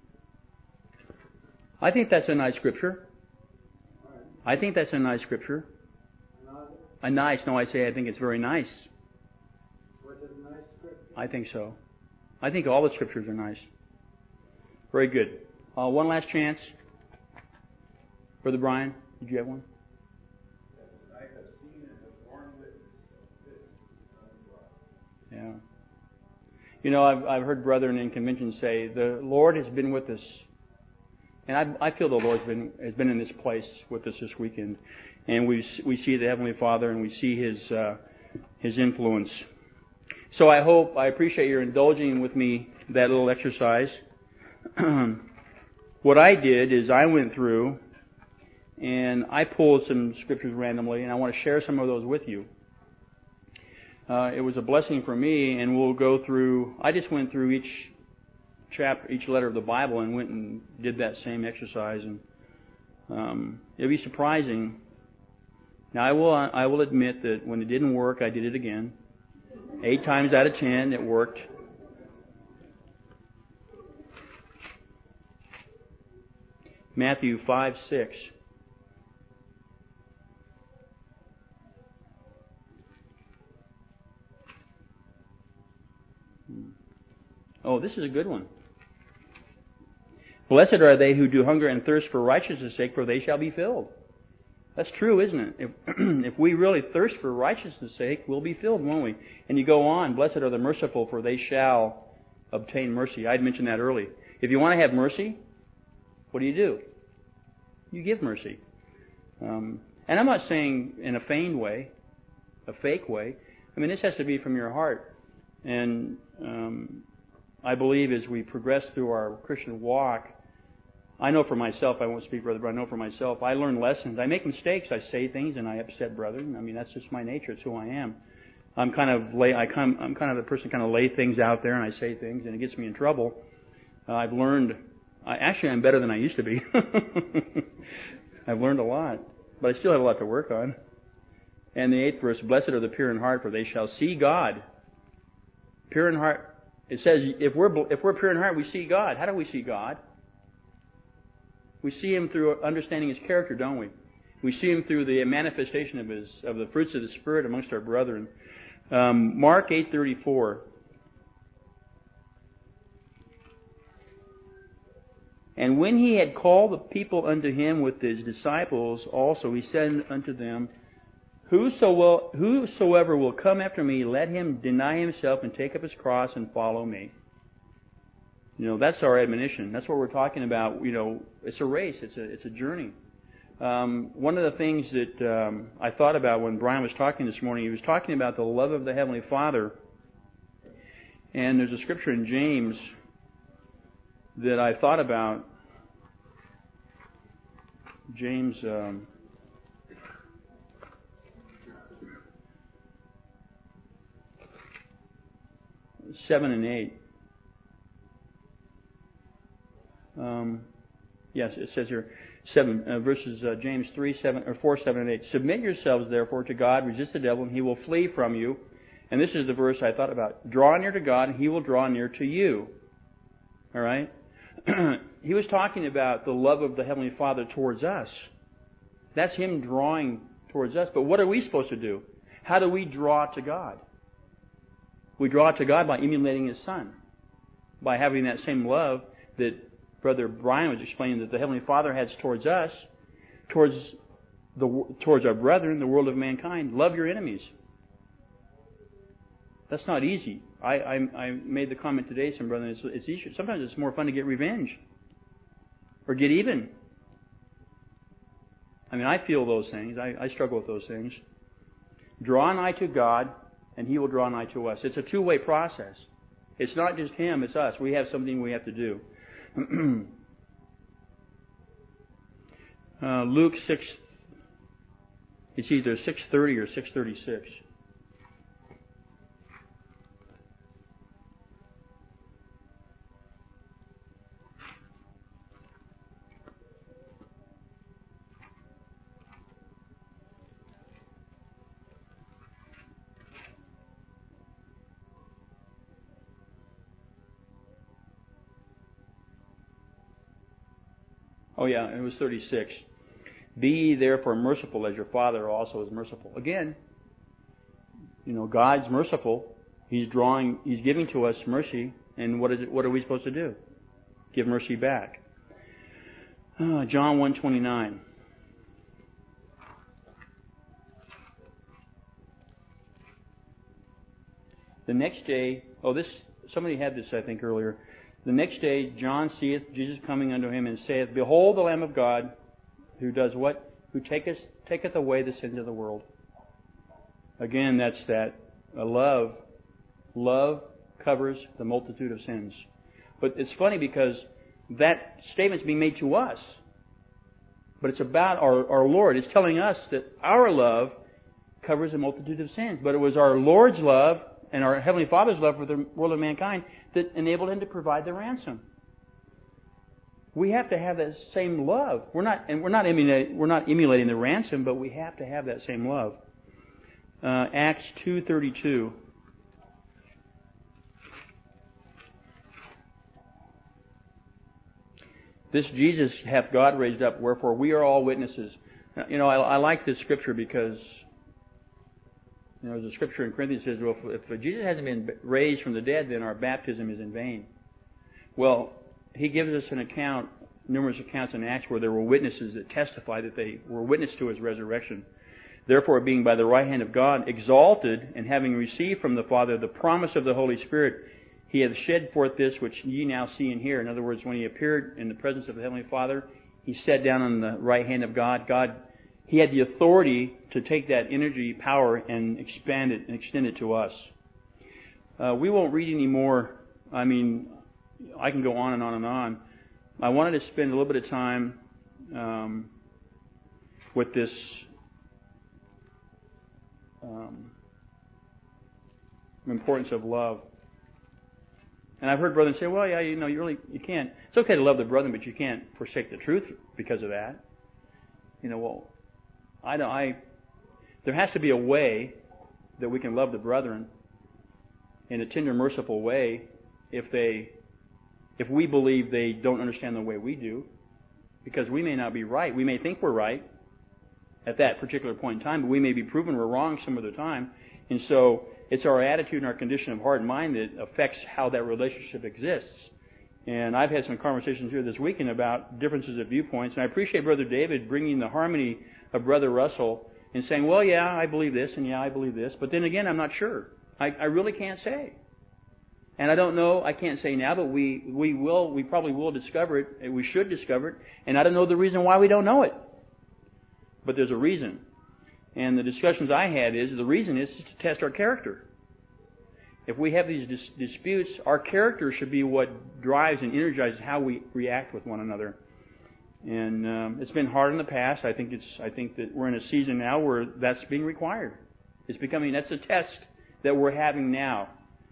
I think that's a nice scripture. I think that's a nice scripture. I think it's very nice. Was it a nice scripture? I think so. I think all the scriptures are nice. Very good. One last chance. Brother Brian, did you have one? I have seen and have borne witness of this unto God. Yeah. I've heard brethren in conventions say, the Lord has been with us. And I feel the Lord has been in this place with us this weekend. And we see the Heavenly Father and we see His influence. So I appreciate your indulging with me that little exercise. What I did is I went through and I pulled some scriptures randomly, and I want to share some of those with you. It was a blessing for me, and we'll go through. I just went through each chapter, each letter of the Bible, and went and did that same exercise. And it'll be surprising. Now I will admit that when it didn't work, I did it again. 8 times out of 10, it worked. Matthew 5:6. Oh, this is a good one. Blessed are they who do hunger and thirst for righteousness' sake, for they shall be filled. That's true, isn't it? If we really thirst for righteousness' sake, we'll be filled, won't we? And you go on, blessed are the merciful, for they shall obtain mercy. I'd mentioned that early. If you want to have mercy, what do? You give mercy. And I'm not saying in a feigned way, a fake way. I mean, this has to be from your heart. And I believe as we progress through our Christian walk, I know for myself, I won't speak, brother, but I know for myself, I learn lessons. I make mistakes. I say things and I upset brethren. I mean, that's just my nature. It's who I am. I'm kind of the person kind of lay things out there and I say things and it gets me in trouble. I've learned. Actually, I'm better than I used to be. I've learned a lot, but I still have a lot to work on. And the 8th verse: Blessed are the pure in heart, for they shall see God. Pure in heart. It says if we're pure in heart, we see God. How do we see God? We see Him through understanding His character, don't we? We see Him through the manifestation of the fruits of the Spirit amongst our brethren. Mark 8:34. And when He had called the people unto Him with His disciples also, He said unto them, Whosoever will come after me, let him deny himself and take up his cross and follow me. That's our admonition. That's what we're talking about. It's a race. It's a journey. One of the things that I thought about when Brian was talking this morning, he was talking about the love of the Heavenly Father. And there's a scripture in James that I thought about. James 7 and 8. Yes, it says here, James 4, 7, and 8. Submit yourselves, therefore, to God, resist the devil, and he will flee from you. And this is the verse I thought about. Draw near to God, and He will draw near to you. All right? He was talking about the love of the Heavenly Father towards us. That's Him drawing towards us. But what are we supposed to do? How do we draw to God? We draw to God by emulating His Son. By having that same love that Brother Brian was explaining that the Heavenly Father has towards us, towards our brethren, the world of mankind. Love your enemies. That's not easy. I made the comment today, some brethren, it's easier. Sometimes it's more fun to get revenge. Or get even. I feel those things. I struggle with those things. Draw nigh to God, and He will draw nigh to us. It's a two-way process. It's not just Him, it's us. We have something we have to do. Luke 6, it's either 6:30 or 6:36. Oh yeah, it was 36. Be ye therefore merciful as your Father also is merciful. Again, God's merciful. He's giving to us mercy, and what are we supposed to do? Give mercy back. John 1:29. The next day, somebody had this I think earlier. The next day, John seeth Jesus coming unto him, and saith, Behold the Lamb of God, who does what? Who taketh away the sins of the world. Again, that's that love. Love covers the multitude of sins. But it's funny because that statement's being made to us. But it's about our Lord. It's telling us that our love covers a multitude of sins. But it was our Lord's love and our Heavenly Father's love for the world of mankind that enabled Him to provide the ransom. We have to have that same love. We're not emulating the ransom, but we have to have that same love. Acts 2:32. This Jesus hath God raised up, wherefore we are all witnesses. I like this scripture because there's a scripture in Corinthians that says, well, if Jesus hasn't been raised from the dead, then our baptism is in vain. Well, he gives us numerous accounts in Acts where there were witnesses that testify that they were witness to His resurrection. Therefore, being by the right hand of God exalted, and having received from the Father the promise of the Holy Spirit, He hath shed forth this which ye now see and hear. In other words, when He appeared in the presence of the Heavenly Father, He sat down on the right hand of God. He had the authority to take that energy, power, and expand it and extend it to us. We won't read any more. I can go on and on and on. I wanted to spend a little bit of time with this importance of love. And I've heard brethren say, well, yeah, you can't. It's okay to love the brethren, but you can't forsake the truth because of that. There has to be a way that we can love the brethren in a tender, merciful way if we believe they don't understand the way we do, because we may not be right. We may think we're right at that particular point in time, but we may be proven we're wrong some other time. And so it's our attitude and our condition of heart and mind that affects how that relationship exists. And I've had some conversations here this weekend about differences of viewpoints, and I appreciate Brother David bringing the harmony of Brother Russell and saying, well, yeah, I believe this, and yeah, I believe this, but then again, I'm not sure. I really can't say. And I don't know, I can't say now, but we probably will discover it, and we should discover it, and I don't know the reason why we don't know it. But there's a reason. And the discussions I had the reason is to test our character. If we have these disputes, our character should be what drives and energizes how we react with one another. And it's been hard in the past. I think that we're in a season now where that's being required. That's a test that we're having now.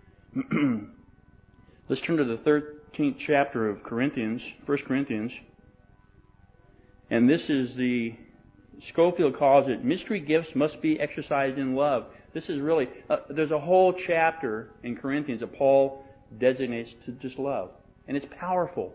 Let's turn to the 13th chapter of Corinthians, 1 Corinthians. And this is Scofield calls it, mystery gifts must be exercised in love. This is really, there's a whole chapter in Corinthians that Paul designates to just love. And it's powerful.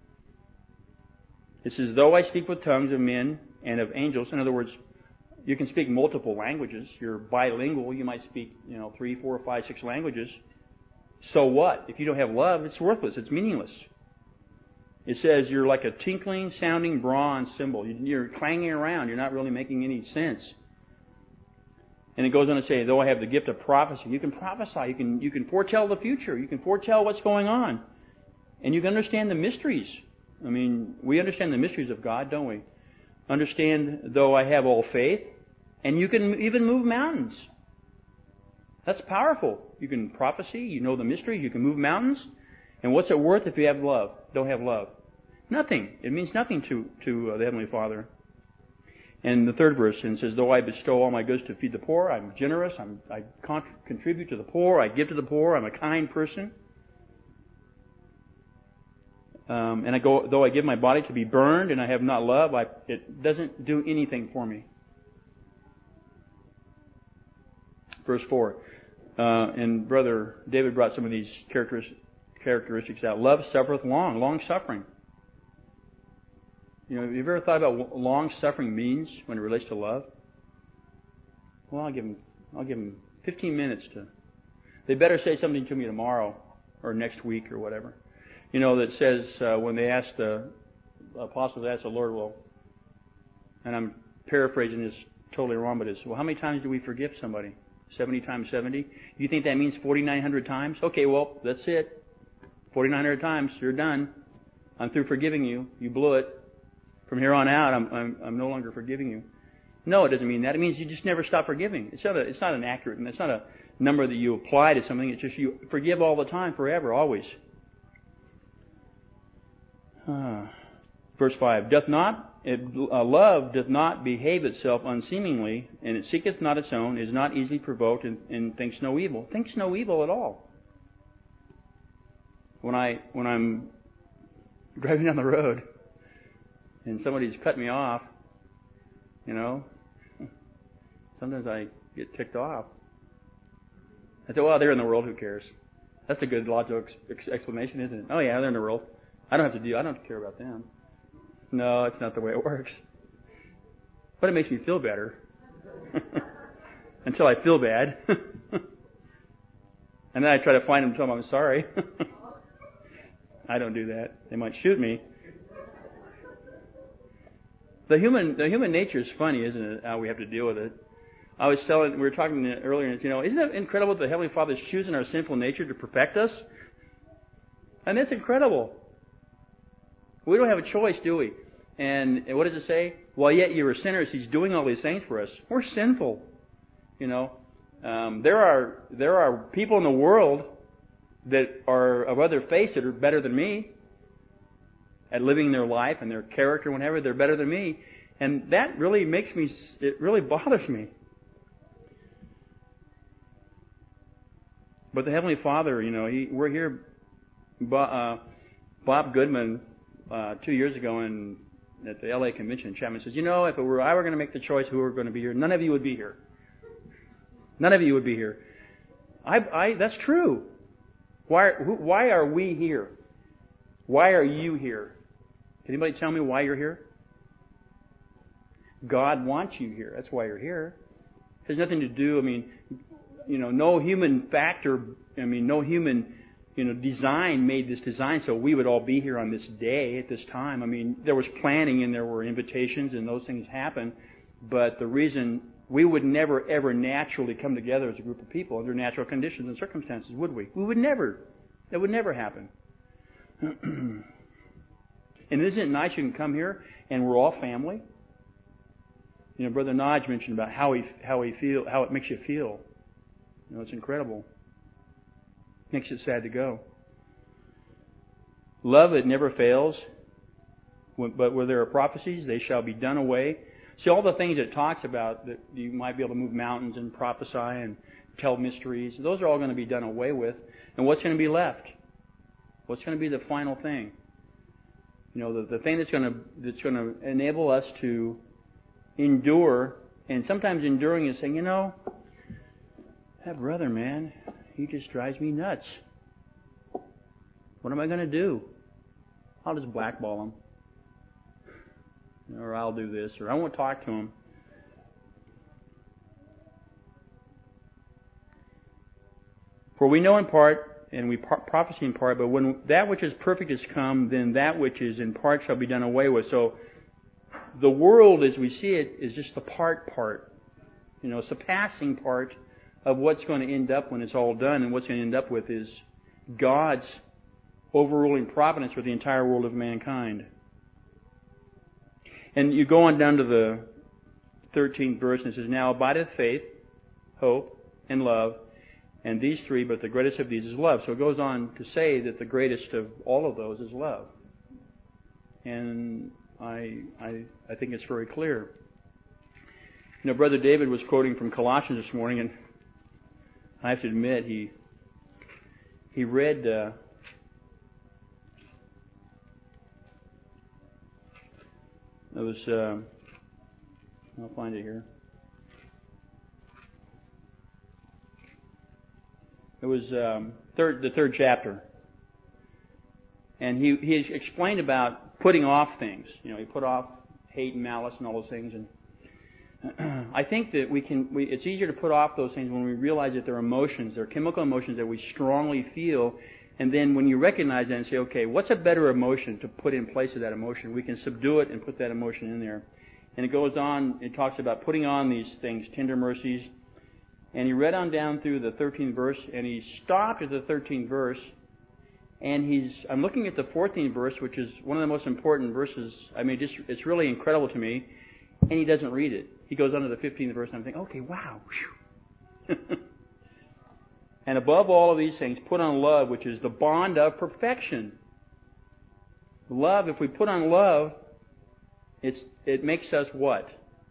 It says, though I speak with tongues of men and of angels, in other words, you can speak multiple languages. You're bilingual. You might speak, 3, 4, 5, 6 languages. So what? If you don't have love, it's worthless. It's meaningless. It says you're like a tinkling, sounding bronze cymbal. You're clanging around. You're not really making any sense. And it goes on to say, though I have the gift of prophecy, you can prophesy. You can foretell the future. You can foretell what's going on. And you can understand the mysteries. I mean, we understand the mysteries of God, don't we? Understand, though I have all faith, and you can even move mountains. That's powerful. You can prophesy, you know the mystery, you can move mountains. And what's it worth if you have love? Don't have love. Nothing. It means nothing to the Heavenly Father. And the third verse says, though I bestow all my goods to feed the poor, I'm generous, I contribute to the poor, I give to the poor, I'm a kind person. And though I give my body to be burned and I have not love, it doesn't do anything for me. Verse 4. And Brother David brought some of these characteristics out. Love suffereth long suffering. Have you ever thought about what long suffering means when it relates to love? Well, I'll give them 15 minutes to. They better say something to me tomorrow or next week or whatever. That says when they asked the apostles, asked the Lord, and I'm paraphrasing this totally wrong, but it's, how many times do we forgive somebody? 70 times 70? You think that means 4,900 times? Okay, well, that's it. 4,900 times, you're done. I'm through forgiving you. You blew it. From here on out, I'm no longer forgiving you. No, it doesn't mean that. It means you just never stop forgiving. It's not an accurate, and it's not a number that you apply to something. It's just you forgive all the time, forever, always. Verse 5, love doth not behave itself unseemingly, and it seeketh not its own, is not easily provoked, and thinks no evil. Thinks no evil at all. When I'm driving down the road and somebody's cut me off, sometimes I get ticked off. I say, well, they're in the world, who cares? That's a good logical explanation, isn't it? Oh yeah, they're in the world. I don't have to care about them. No, it's not the way it works. But it makes me feel better. Until I feel bad. And then I try to find them and tell them I'm sorry. I don't do that. They might shoot me. The human nature is funny, isn't it? How we have to deal with it. We were talking earlier, and isn't it incredible that the Heavenly Father is choosing our sinful nature to perfect us? And that's incredible. We don't have a choice, do we? And what does it say? Well, yet you were sinners. He's doing all these things for us. We're sinful. There are people in the world that are of other faiths that are better than me at living their life and their character, whenever they're better than me, and that really it really bothers me. But the Heavenly Father, we're here. Bob Goodman 2 years ago at the LA Convention in Chapman says, if I were going to make the choice who were going to be here, none of you would be here. None of you would be here. That's true. Why are we here? Why are you here? Can anybody tell me why you're here? God wants you here. That's why you're here. It has nothing to do, no human factor, no human, design made this design so we would all be here on this day at this time. There was planning and there were invitations and those things happened, but the reason we would never ever naturally come together as a group of people under natural conditions and circumstances, would we? We would never. That would never happen. And isn't it nice you can come here and we're all family? Brother Nodge mentioned about how it makes you feel. It's incredible. Makes it sad to go. Love, it never fails. But where there are prophecies, they shall be done away. See, all the things it talks about, that you might be able to move mountains and prophesy and tell mysteries, those are all going to be done away with. And what's going to be left? What's going to be the final thing? The thing that's going to enable us to endure, and sometimes enduring is saying, that brother, man, he just drives me nuts. What am I going to do? I'll just blackball him. Or I'll do this, or I won't talk to him. For we know in part, and we prophesy in part, but when that which is perfect is come, then that which is in part shall be done away with. So the world, as we see it, is just the part. It's the passing part of what's going to end up when it's all done, and what's going to end up with is God's overruling providence for the entire world of mankind. And you go on down to the 13th verse, and it says, Now abideth faith, hope, and love, and these three, but the greatest of these is love. So it goes on to say that the greatest of all of those is love. And I think it's very clear. Brother David was quoting from Colossians this morning, and I have to admit, he read it was I'll find it here. It was the third chapter, and he explained about putting off things. He put off hate and malice and all those things, and I think that it's easier to put off those things when we realize that they're emotions, they're chemical emotions that we strongly feel, and then when you recognize that and say, okay, what's a better emotion to put in place of that emotion? We can subdue it and put that emotion in there. And it goes on, it talks about putting on these things, tender mercies, and he read on down through the 13th verse, and he stopped at the 13th verse, and I'm looking at the 14th verse, which is one of the most important verses. It's really incredible to me, and he doesn't read it. He goes on to the 15th verse, and I'm thinking, okay, wow. And above all of these things, put on love, which is the bond of perfection. Love, if we put on love, it makes us what?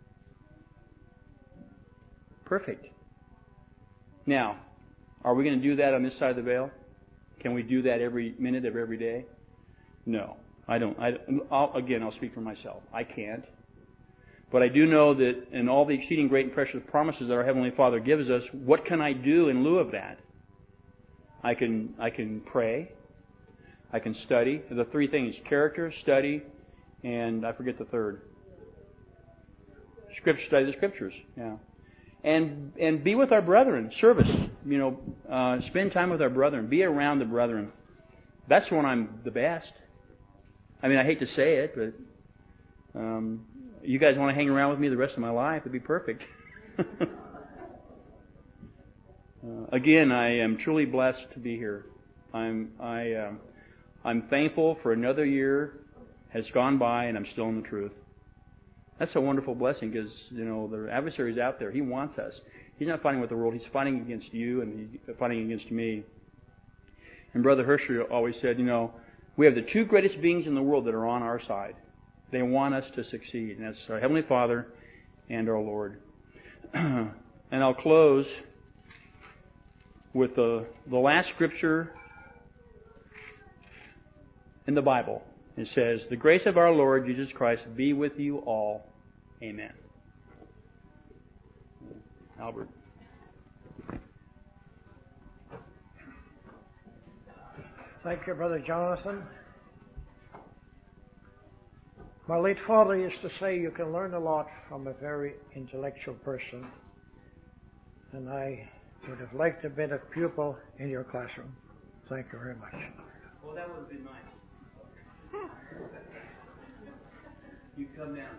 Perfect. Now, are we going to do that on this side of the veil? Can we do that every minute of every day? No, I don't. I'll speak for myself. I can't. But I do know that in all the exceeding great and precious promises that our Heavenly Father gives us, what can I do in lieu of that? I can pray. I can study. The three things: character, study, and I forget the third. Study the Scriptures. Yeah. And be with our brethren. Service. Spend time with our brethren. Be around the brethren. That's when I'm the best. I hate to say it, but you guys want to hang around with me the rest of my life? It'd be perfect. Again, I am truly blessed to be here. I'm thankful for another year has gone by and I'm still in the truth. That's a wonderful blessing because, the adversary's out there. He wants us. He's not fighting with the world. He's fighting against you and he's fighting against me. And Brother Hershey always said, we have the two greatest beings in the world that are on our side. They want us to succeed. And that's our Heavenly Father and our Lord. And I'll close with the last scripture in the Bible. It says, the grace of our Lord Jesus Christ be with you all. Amen. Albert. Thank you, Brother Jonathan. My late father used to say you can learn a lot from a very intellectual person, and I would have liked to have been a pupil in your classroom. Thank you very much. Well, that would have been nice. You come down.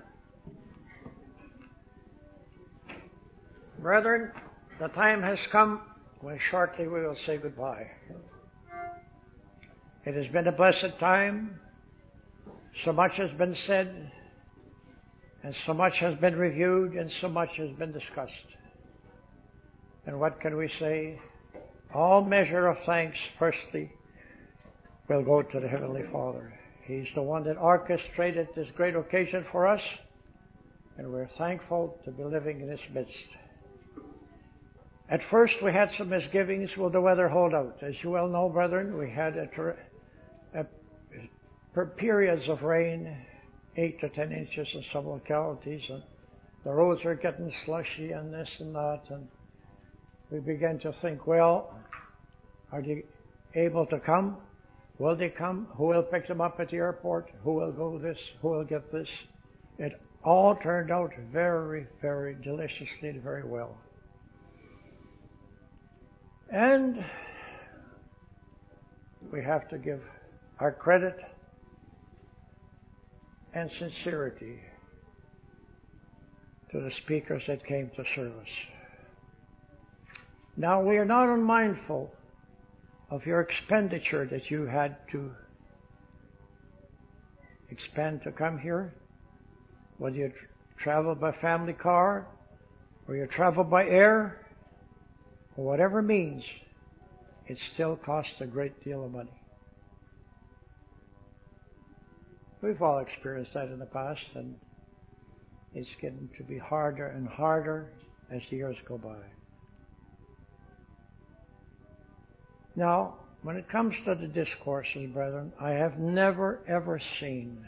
Brethren, the time has come when shortly we will say goodbye. It has been a blessed time. So much has been said, and so much has been reviewed, and so much has been discussed. And what can we say? All measure of thanks, firstly, will go to the Heavenly Father. He's the one that orchestrated this great occasion for us, and we're thankful to be living in His midst. At first we had some misgivings, will the weather hold out? As you well know, brethren, we had periods of rain, 8 to 10 inches in some localities, and the roads are getting slushy and this and that, and we began to think, well, are they able to come? Will they come? Who will pick them up at the airport? Who will go this? Who will get this? It all turned out very, very deliciously and very well. And we have to give our credit and sincerity to the speakers that came to service. Now, we are not unmindful of your expenditure that you had to expend to come here, whether you travel by family car or you travel by air or whatever means, it still costs a great deal of money. We've all experienced that in the past, and it's getting to be harder and harder as the years go by. Now, when it comes to the discourses, brethren, I have never ever seen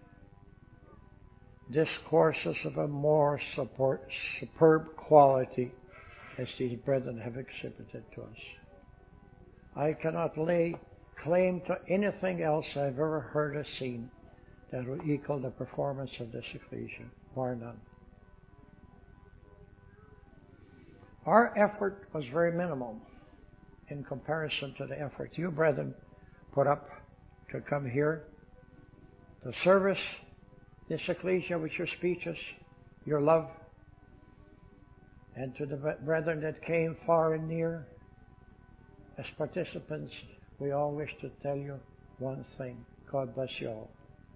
discourses of a more superb quality as these brethren have exhibited to us. I cannot lay claim to anything else I've ever heard or seen that will equal the performance of this ecclesia, bar none. Our effort was very minimal in comparison to the effort you, brethren, put up to come here, to service this ecclesia with your speeches, your love, and to the brethren that came far and near. As participants, we all wish to tell you one thing. God bless you all.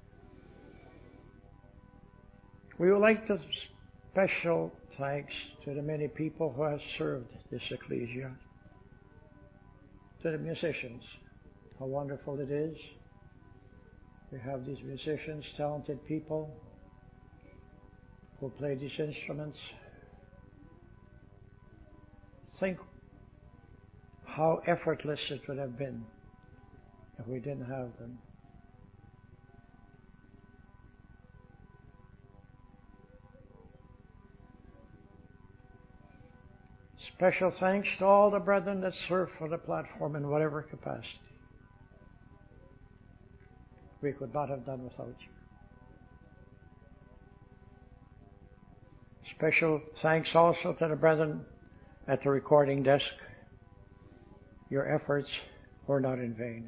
We would like to special thanks to the many people who have served this ecclesia. To the musicians, how wonderful it is. We have these musicians, talented people who play these instruments. Think how effortless it would have been if we didn't have them. Special thanks to all the brethren that serve for the platform in whatever capacity. We could not have done without you. Special thanks also to the brethren at the recording desk. Your efforts were not in vain.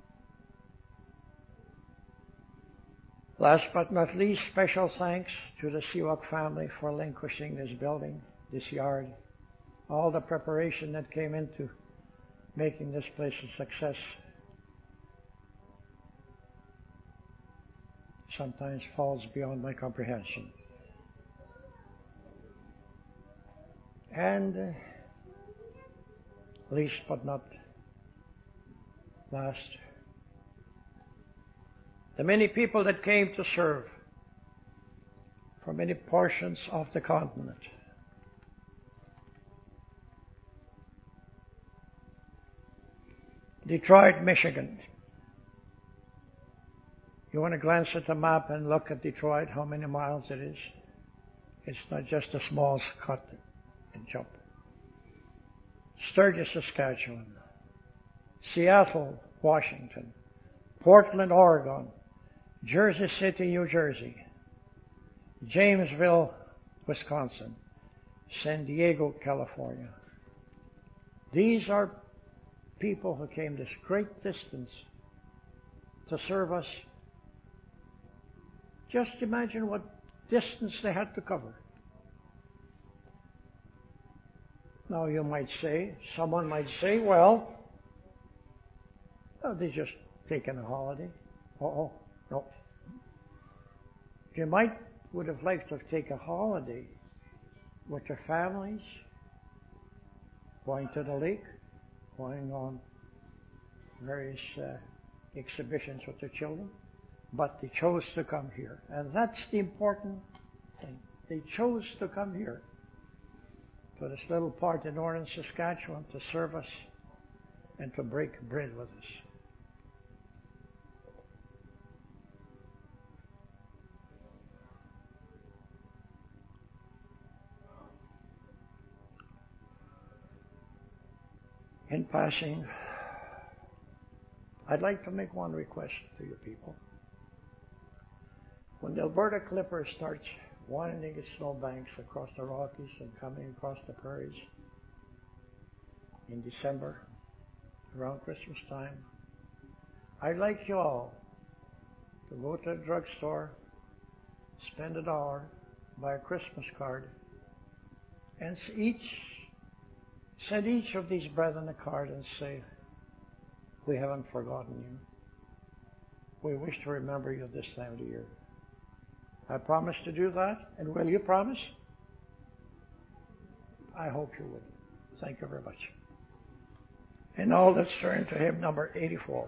Last but not least, special thanks to the Siwak family for relinquishing this building, this yard, all the preparation that came into making this place a success. Sometimes falls beyond my comprehension. And least but not last, the many people that came to serve from many portions of the continent. Detroit, Michigan. You want to glance at the map and look at Detroit, how many miles it is? It's not just a small cut and jump. Sturgis, Saskatchewan. Seattle, Washington, Portland, Oregon, Jersey City, New Jersey, Jamesville, Wisconsin, San Diego, California. These are people who came this great distance to serve us. Just imagine what distance they had to cover. Now you might say, someone might say, well, they just taken a holiday. No. You would have liked to take a holiday with your families, going to the lake, going on various exhibitions with their children, but they chose to come here. And that's the important thing. They chose to come here to this little part in northern Saskatchewan to serve us and to break bread with us. In passing, I'd like to make one request to you people. When the Alberta Clipper starts winding its snowbanks across the Rockies and coming across the prairies in December, around Christmas time, I'd like you all to go to the drugstore, spend $1, buy a Christmas card, and send each of these brethren a card and say, we haven't forgotten you. We wish to remember you this time of the year. I promise to do that, and will you promise? I hope you would. Thank you very much. And now let's turn to hymn number 84.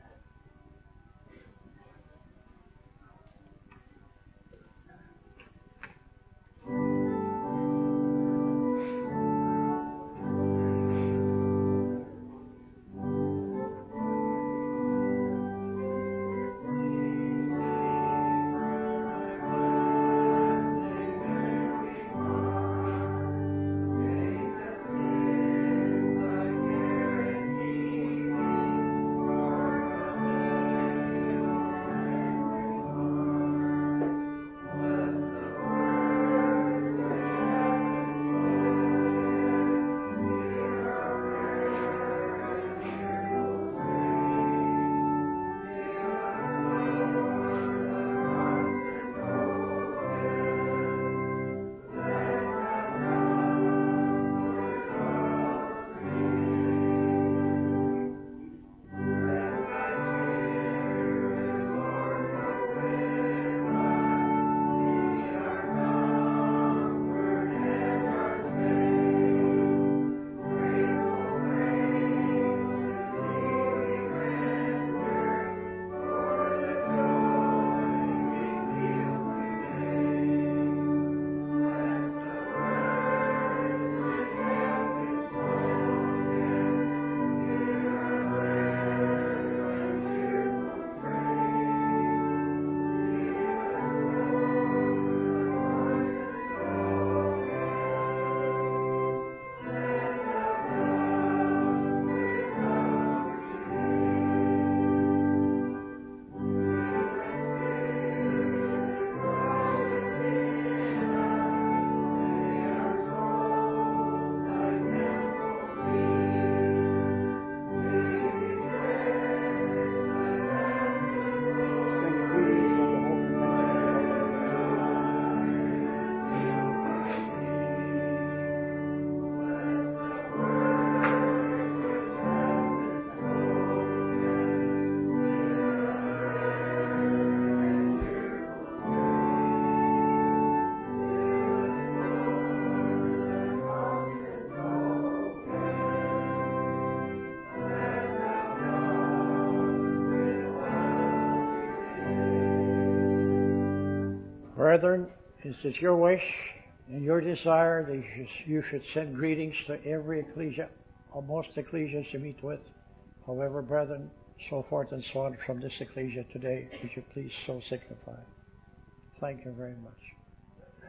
Brethren, is it your wish and your desire that you should send greetings to every ecclesia, or most ecclesias you meet with? However, brethren, so forth and so on from this ecclesia today, would you please so signify? Thank you very much.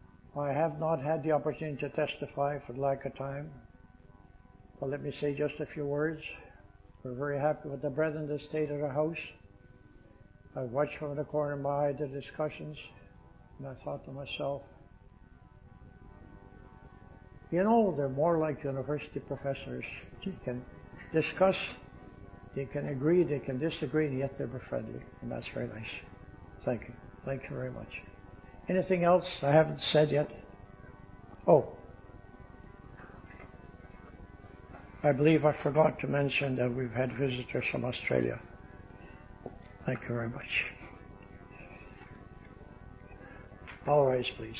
I have not had the opportunity to testify for lack of time, but let me say just a few words. We're very happy with the brethren that stayed at our house. I watched from the corner of my eye the discussions, and I thought to myself, you know, they're more like university professors. They can discuss, they can agree, they can disagree, and yet they're friendly, and that's very nice. Thank you. Thank you very much. Anything else I haven't said yet? Oh, I believe I forgot to mention that we've had visitors from Australia. Thank you very much. All rise, please.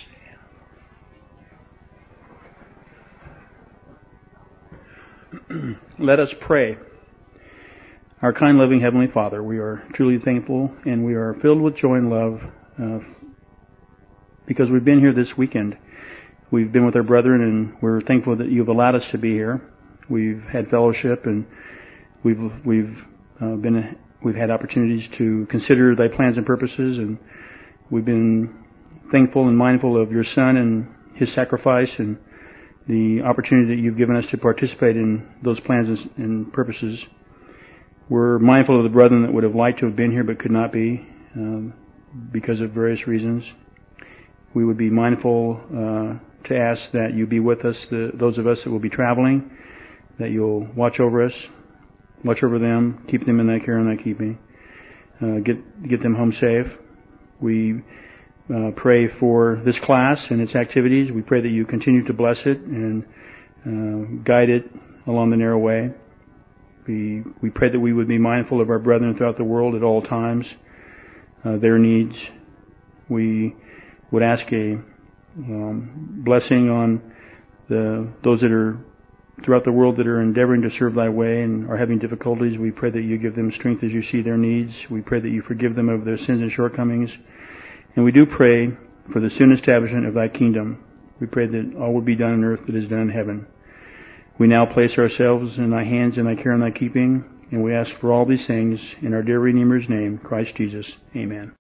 Let us pray. Our kind, loving Heavenly Father, we are truly thankful and we are filled with joy and love because we've been here this weekend. We've been with our brethren and we're thankful that you've allowed us to be here. We've had fellowship and we've had opportunities to consider thy plans and purposes, and we've been thankful and mindful of your Son and his sacrifice and the opportunity that you've given us to participate in those plans and purposes. We're mindful of the brethren that would have liked to have been here but could not be because of various reasons. We would be mindful to ask that you be with us, those of us that will be traveling, that you'll watch over us, watch over them, keep them in thy care and thy keeping, get them home safe. We pray for this class and its activities. We pray that you continue to bless it and guide it along the narrow way. We pray that we would be mindful of our brethren throughout the world at all times, their needs. We would ask a blessing on those that are throughout the world that are endeavoring to serve thy way and are having difficulties. We pray that you give them strength as you see their needs. We pray that you forgive them of their sins and shortcomings. And we do pray for the soon establishment of thy kingdom. We pray that all will be done on earth that is done in heaven. We now place ourselves in thy hands, in thy care and thy keeping, and we ask for all these things in our dear Redeemer's name, Christ Jesus. Amen.